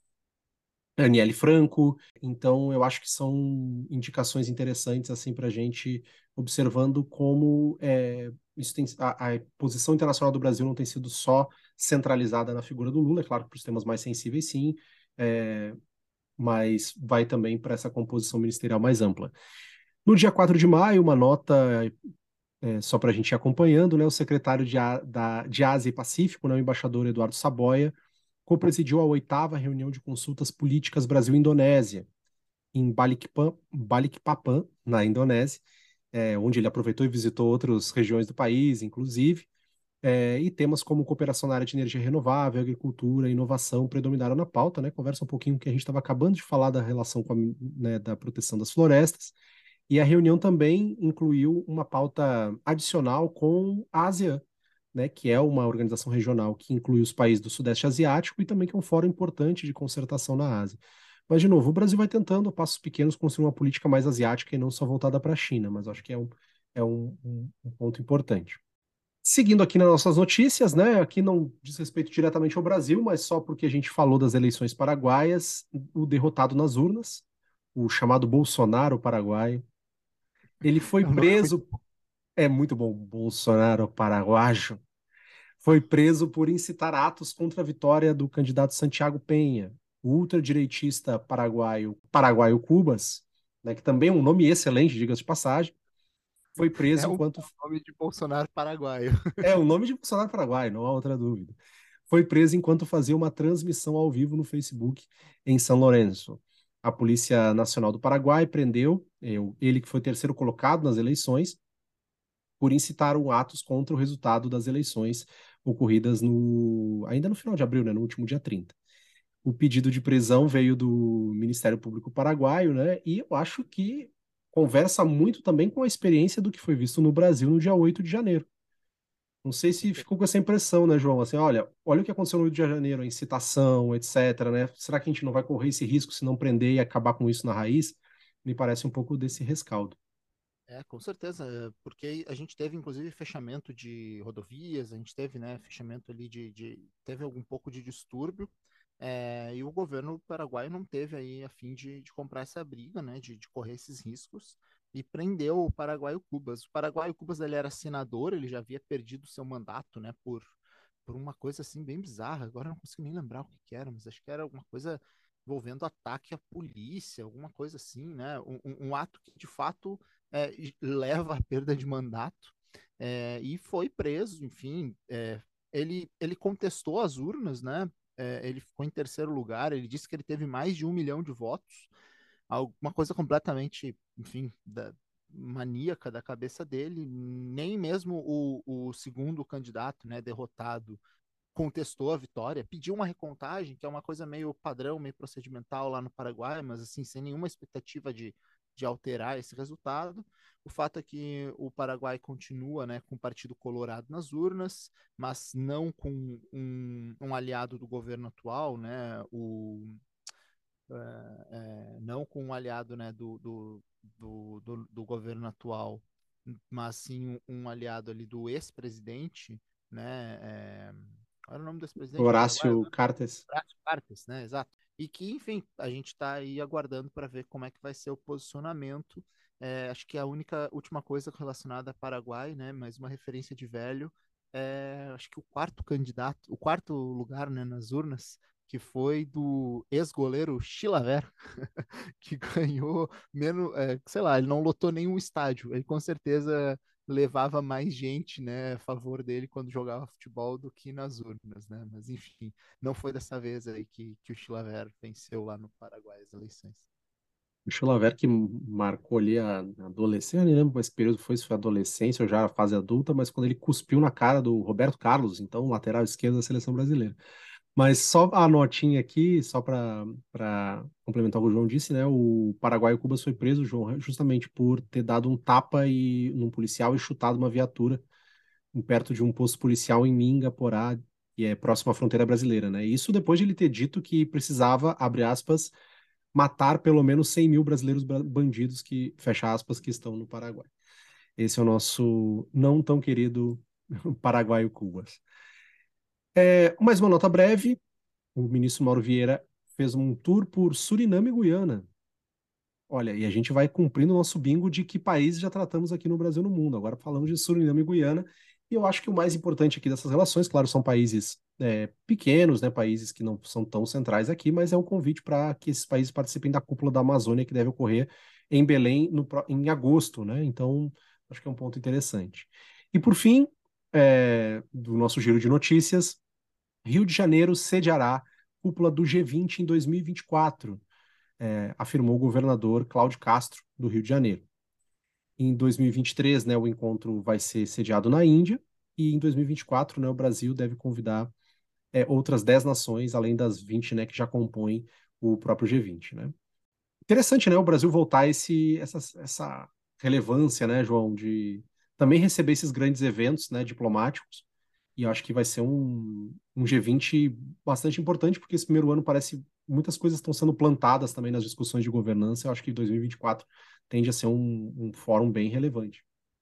Aniele Franco. Então, eu acho que são indicações interessantes assim para a gente observando como é, isso tem, a, a posição internacional do Brasil não tem sido só centralizada na figura do Lula, é claro que para os temas mais sensíveis, sim, é, mas vai também para essa composição ministerial mais ampla. No dia quatro de maio, uma nota, é, só para a gente ir acompanhando, né, o secretário de, A- da, de Ásia e Pacífico, né, o embaixador Eduardo Saboia, co-presidiu a oitava reunião de consultas políticas Brasil-Indonésia, em Balikpapan, Balikpapan, na Indonésia, é, onde ele aproveitou e visitou outras regiões do país, inclusive, é, e temas como cooperação na área de energia renovável, agricultura, inovação predominaram na pauta, né? Conversa um pouquinho que a gente estava acabando de falar da relação com a, né, da proteção das florestas, e a reunião também incluiu uma pauta adicional com a ASEAN, né, que é uma organização regional que inclui os países do Sudeste Asiático e também que é um fórum importante de concertação na Ásia. Mas, de novo, o Brasil vai tentando, a passos pequenos, construir uma política mais asiática e não só voltada para a China, mas acho que é um, é um, um, um ponto importante. Seguindo aqui nas nossas notícias, né, aqui não diz respeito diretamente ao Brasil, mas só porque a gente falou das eleições paraguaias, o derrotado nas urnas, o chamado Bolsonaro paraguaio, ele foi É um nome muito preso, é muito bom, Bolsonaro paraguaio, foi preso por incitar atos contra a vitória do candidato Santiago Penha, o ultradireitista paraguaio, paraguaio Cubas, né, que também é um nome excelente, diga-se de passagem, foi é preso um enquanto... nome de Bolsonaro paraguaio. É o nome de Bolsonaro paraguaio, não há outra dúvida. Foi preso enquanto fazia uma transmissão ao vivo no Facebook em São Lourenço. A Polícia Nacional do Paraguai prendeu eu, ele, que foi terceiro colocado nas eleições, por incitar um atos contra o resultado das eleições ocorridas no, ainda no final de abril, né, no último dia trinta. O pedido de prisão veio do Ministério Público Paraguaio, né, e eu acho que conversa muito também com a experiência do que foi visto no Brasil no dia oito de janeiro. Não sei se ficou com essa impressão, né, João? Assim, olha, olha o que aconteceu no Rio de Janeiro, a incitação, etcétera, né? Será que a gente não vai correr esse risco se não prender e acabar com isso na raiz? Me parece um pouco desse rescaldo. É, com certeza, é, porque a gente teve, inclusive, fechamento de rodovias, a gente teve, né, fechamento ali de, de teve algum pouco de distúrbio, é, e o governo paraguaio não teve aí a fim de, de comprar essa briga, né, de, de correr esses riscos, e prendeu o Paraguaio Cubas. O Paraguaio Cubas, ele era senador, ele já havia perdido seu mandato, né, por, por uma coisa, assim, bem bizarra, agora eu não consigo nem lembrar o que que era, mas acho que era alguma coisa envolvendo ataque à polícia, alguma coisa assim, né, um, um um ato que, de fato, é, leva à perda de mandato, é, e foi preso, enfim, é, ele, ele contestou as urnas, né? É, ele ficou em terceiro lugar, ele disse que ele teve mais de um milhão de votos, alguma coisa completamente, enfim, da, maníaca da cabeça dele, nem mesmo o, o segundo candidato, né, derrotado, contestou a vitória, pediu uma recontagem, que é uma coisa meio padrão, meio procedimental lá no Paraguai, mas assim, sem nenhuma expectativa de, de alterar esse resultado. O fato é que o Paraguai continua, né, com o Partido Colorado nas urnas, mas não com um, um aliado do governo atual, né, o, é, é, não com um aliado, né, do, do, do, do, do governo atual, mas sim um, um aliado ali do ex-presidente, né, é, qual era o nome do ex-presidente do Paraguai? Horácio Cartes. Horácio Cartes, né? Exato. E que, enfim, a gente está aí aguardando para ver como é que vai ser o posicionamento. É, acho que a única última coisa relacionada a Paraguai, né? Mais uma referência de velho. É, acho que o quarto candidato, o quarto lugar, né, nas urnas, que foi do ex-goleiro Chilavert, que ganhou menos, é, sei lá, ele não lotou nenhum estádio. Ele com certeza levava mais gente, né, a favor dele quando jogava futebol do que nas urnas, né? Mas enfim, não foi dessa vez aí que, que o Chilavert venceu lá no Paraguai as eleições. O Chilavert que marcou ali a adolescência, eu nem lembro esse período foi, se foi adolescência ou já a fase adulta, mas quando ele cuspiu na cara do Roberto Carlos, então lateral esquerdo da seleção brasileira. Mas só a notinha aqui, só para para complementar o que o João disse, né? O Paraguai Cubas foi preso, João, justamente por ter dado um tapa e, num policial e chutado uma viatura perto de um posto policial em Minga, Porá, que é próximo à fronteira brasileira, né? Isso depois de ele ter dito que precisava, abre aspas, matar pelo menos cem mil brasileiros bandidos que, fecha aspas, que estão no Paraguai. Esse é o nosso não tão querido Paraguai Cubas. É, mais uma nota breve, o ministro Mauro Vieira fez um tour por Suriname e Guiana. Olha, e a gente vai cumprindo o nosso bingo de que países já tratamos aqui no Brasil e no mundo. Agora falamos de Suriname e Guiana, e eu acho que o mais importante aqui dessas relações, claro, são países é, pequenos, né, países que não são tão centrais aqui, mas é um convite para que esses países participem da cúpula da Amazônia que deve ocorrer em Belém no, em agosto, né? Então, acho que é um ponto interessante. E por fim, é, do nosso giro de notícias, Rio de Janeiro sediará cúpula do G vinte em dois mil e vinte e quatro. É, afirmou o governador Cláudio Castro, do Rio de Janeiro. Em dois mil e vinte e três, né, o encontro vai ser sediado na Índia, e em dois mil e vinte e quatro, né, o Brasil deve convidar é, outras dez nações, além das vinte, né, que já compõem o próprio G vinte. Né? Interessante, né, o Brasil voltar a esse, essa, essa relevância, né, João, de também receber esses grandes eventos, né, diplomáticos, e eu acho que vai ser um, um G vinte bastante importante, porque esse primeiro ano parece muitas coisas estão sendo plantadas também nas discussões de governança. Eu acho que dois mil e vinte e quatro tende a ser um, um fórum bem relevante.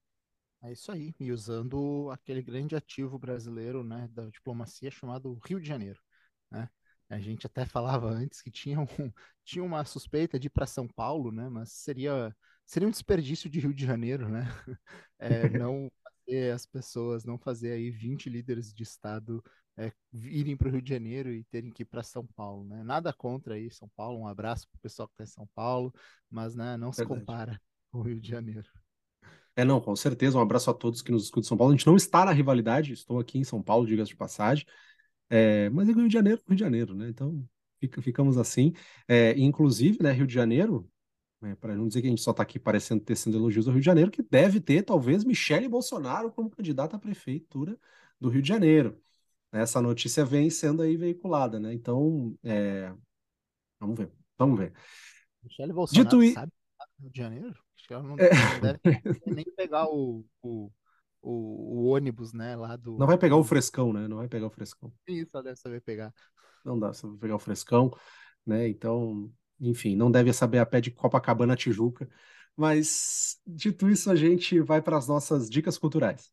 É isso aí, e usando aquele grande ativo brasileiro, né, da diplomacia chamado Rio de Janeiro, né? A gente até falava antes que tinha, um, tinha uma suspeita de ir para São Paulo, né, mas seria, seria um desperdício de Rio de Janeiro, né? É, não fazer as pessoas, não fazer aí vinte líderes de Estado é, irem para o Rio de Janeiro e terem que ir para São Paulo, né? Nada contra aí São Paulo, um abraço para o pessoal que está em São Paulo, mas né, não se Verdade. compara com o Rio de Janeiro. É, não, com certeza. Um abraço a todos que nos escutam em São Paulo. A gente não está na rivalidade, estou aqui em São Paulo, diga-se de passagem. É, mas é Rio de Janeiro, Rio de Janeiro, né? Então, fica, ficamos assim. É, inclusive, né, Rio de Janeiro, né, para não dizer que a gente só está aqui parecendo tecendo elogios ao Rio de Janeiro, que deve ter, talvez, Michele Bolsonaro como candidata à prefeitura do Rio de Janeiro. Essa notícia vem sendo aí veiculada, né? Então, é, vamos ver, vamos ver. Michele Dito Bolsonaro isso, sabe do Rio de Janeiro? Acho que ela não, é, não deve nem pegar o, o, o, o ônibus, né, lá não do, vai pegar o do... frescão, né? Não vai pegar o frescão. Isso, ela deve saber pegar. Não dá, você vai pegar o frescão, né? Então, enfim, não deve saber a pé de Copacabana a Tijuca Mas, dito isso, a gente vai para as nossas dicas culturais.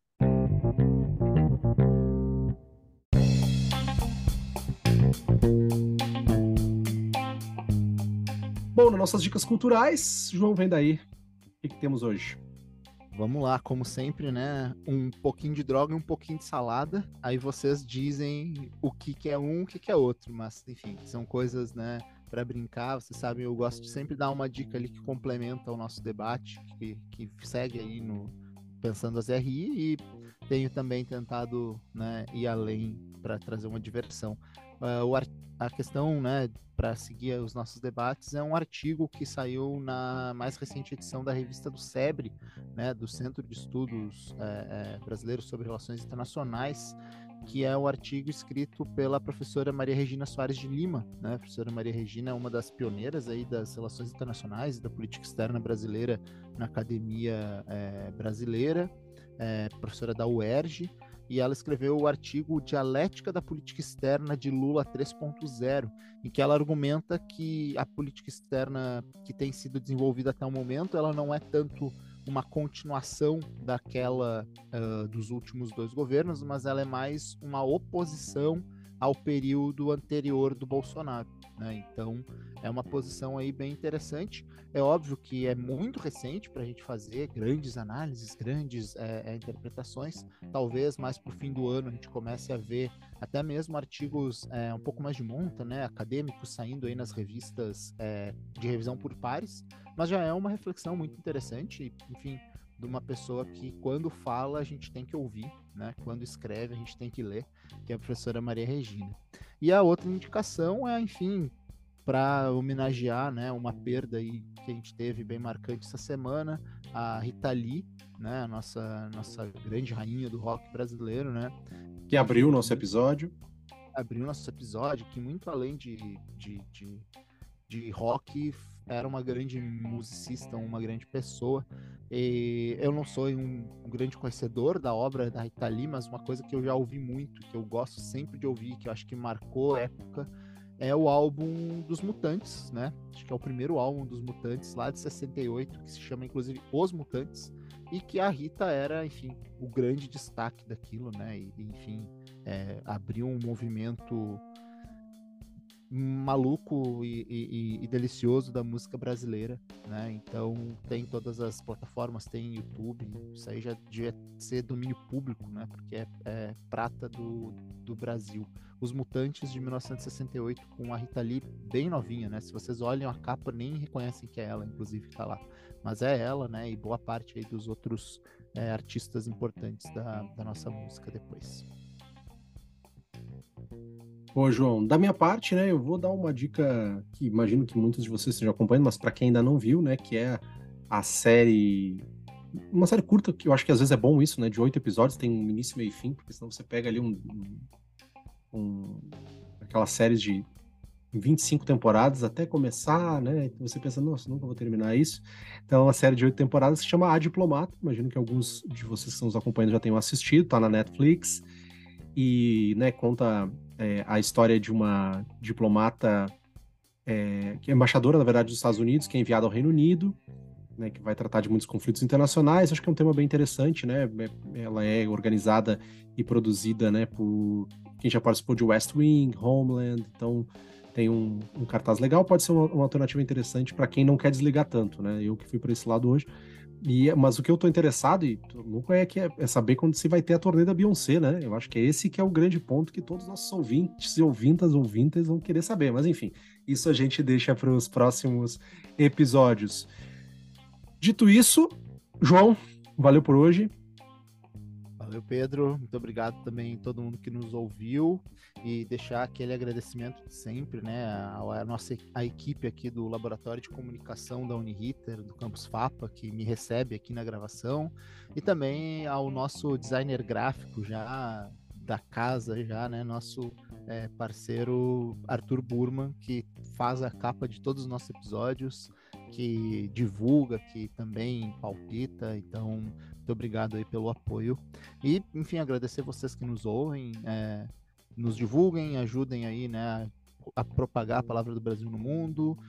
Bom, nas nossas dicas culturais, João, vem daí. O que, que temos hoje? Vamos lá, como sempre, né? Um pouquinho de droga e um pouquinho de salada. Aí vocês dizem o que, que é um, o que, que é outro. Mas, enfim, são coisas, né, para brincar. Vocês sabem, eu gosto de sempre dar uma dica ali que complementa o nosso debate, que, que segue aí no Pensando as R I, e tenho também tentado, né, ir além para trazer uma diversão. Uh, o, a questão, né, para seguir os nossos debates, é um artigo que saiu na mais recente edição da revista do SEBRE, né, do Centro de Estudos é, é, Brasileiros sobre Relações Internacionais, que é o artigo escrito pela professora Maria Regina Soares de Lima, né? A professora Maria Regina é uma das pioneiras aí das relações internacionais e da política externa brasileira na academia é, brasileira, é, professora da U E R J, e ela escreveu o artigo Dialética da Política Externa de Lula três ponto zero, em que ela argumenta que a política externa que tem sido desenvolvida até o momento, ela não é tanto uma continuação daquela uh, dos últimos dois governos, mas ela é mais uma oposição ao período anterior do Bolsonaro, né? Então, é uma posição aí bem interessante. É óbvio que é muito recente para a gente fazer grandes análises, grandes é, é, interpretações. Talvez mais para o fim do ano a gente comece a ver até mesmo artigos é, um pouco mais de monta, né, acadêmicos saindo aí nas revistas é, de revisão por pares, mas já é uma reflexão muito interessante, enfim, de uma pessoa que quando fala a gente tem que ouvir, né? Quando escreve a gente tem que ler, que é a professora Maria Regina. E a outra indicação é, enfim, para homenagear, né, uma perda aí que a gente teve bem marcante essa semana, a Rita Lee, né, a nossa, nossa grande rainha do rock brasileiro, né? Que abriu o nosso episódio. Abriu nosso episódio, que muito além de, de, de, de rock, era uma grande musicista, uma grande pessoa. E eu não sou um, um grande conhecedor da obra da Rita Lee, mas uma coisa que eu já ouvi muito, que eu gosto sempre de ouvir, que eu acho que marcou a época, é o álbum dos Mutantes, né? Acho que é o primeiro álbum dos Mutantes, lá de sessenta e oito, que se chama, inclusive, Os Mutantes, e que a Rita era, enfim, o grande destaque daquilo, né? E, enfim, é, abriu um movimento maluco e, e, e delicioso da música brasileira, né? Então tem todas as plataformas, tem YouTube, isso aí já devia ser domínio público, né? Porque é, é prata do, do Brasil. Os Mutantes de mil novecentos e sessenta e oito, com a Rita Lee bem novinha, né? Se vocês olham a capa, nem reconhecem que é ela, inclusive, que tá lá. Mas é ela, né? E boa parte aí dos outros é, artistas importantes da, da nossa música depois. Ô, João, da minha parte, né, eu vou dar uma dica que imagino que muitos de vocês estejam acompanhando, mas para quem ainda não viu, né, que é a série, uma série curta, que eu acho que às vezes é bom isso, né, de oito episódios, tem um início, meio e fim, porque senão você pega ali um, um, um aquelas séries de vinte e cinco temporadas até começar, né, então você pensa, nossa, nunca vou terminar isso. Então, uma série de oito temporadas se chama A Diplomata, imagino que alguns de vocês que estão nos acompanhando já tenham assistido, tá na Netflix, e, né, conta é, a história de uma diplomata, é, que é embaixadora, na verdade, dos Estados Unidos, que é enviada ao Reino Unido, né, que vai tratar de muitos conflitos internacionais. Acho que é um tema bem interessante, né? Ela é organizada e produzida, né, por quem já participou de West Wing, Homeland, então tem um, um cartaz legal, pode ser uma, uma alternativa interessante para quem não quer desligar tanto, né? Eu que fui para esse lado hoje. E, mas o que eu tô interessado, e nunca é, que é, é saber quando se vai ter a turnê da Beyoncé, né? Eu acho que é esse que é o grande ponto que todos os nossos ouvintes e ouvintas, ouvintes vão querer saber. Mas enfim, isso a gente deixa para os próximos episódios. Dito isso, João, valeu por hoje. Valeu, Pedro. Muito obrigado também a todo mundo que nos ouviu, e deixar aquele agradecimento de sempre, né, a, a nossa a equipe aqui do Laboratório de Comunicação da Uniriter, do Campus FAPA, que me recebe aqui na gravação, e também ao nosso designer gráfico já da casa, já, né, nosso é, parceiro Arthur Burman, que faz a capa de todos os nossos episódios, que divulga, que também palpita. Então, muito obrigado aí pelo apoio. E, enfim, agradecer vocês que nos ouvem, é, nos divulguem, ajudem aí, né, a propagar a palavra do Brasil no mundo.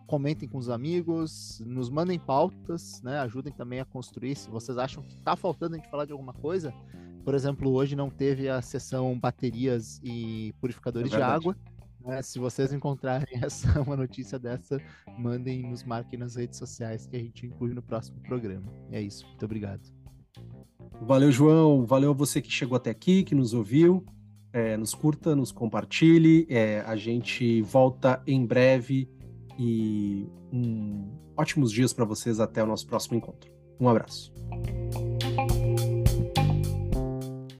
comentem com os amigos, nos mandem pautas, né? Ajudem também a construir. Se vocês acham que está faltando a gente falar de alguma coisa, por exemplo, hoje não teve a sessão baterias e purificadores É de água. Né? Se vocês encontrarem essa, uma notícia dessa, mandem, nos marquem nas redes sociais que a gente inclui no próximo programa. É isso. Muito obrigado. Valeu, João. Valeu a você que chegou até aqui, que nos ouviu. É, nos curta, nos compartilhe. É, a gente volta em breve e um, ótimos dias para vocês até o nosso próximo encontro. Um abraço.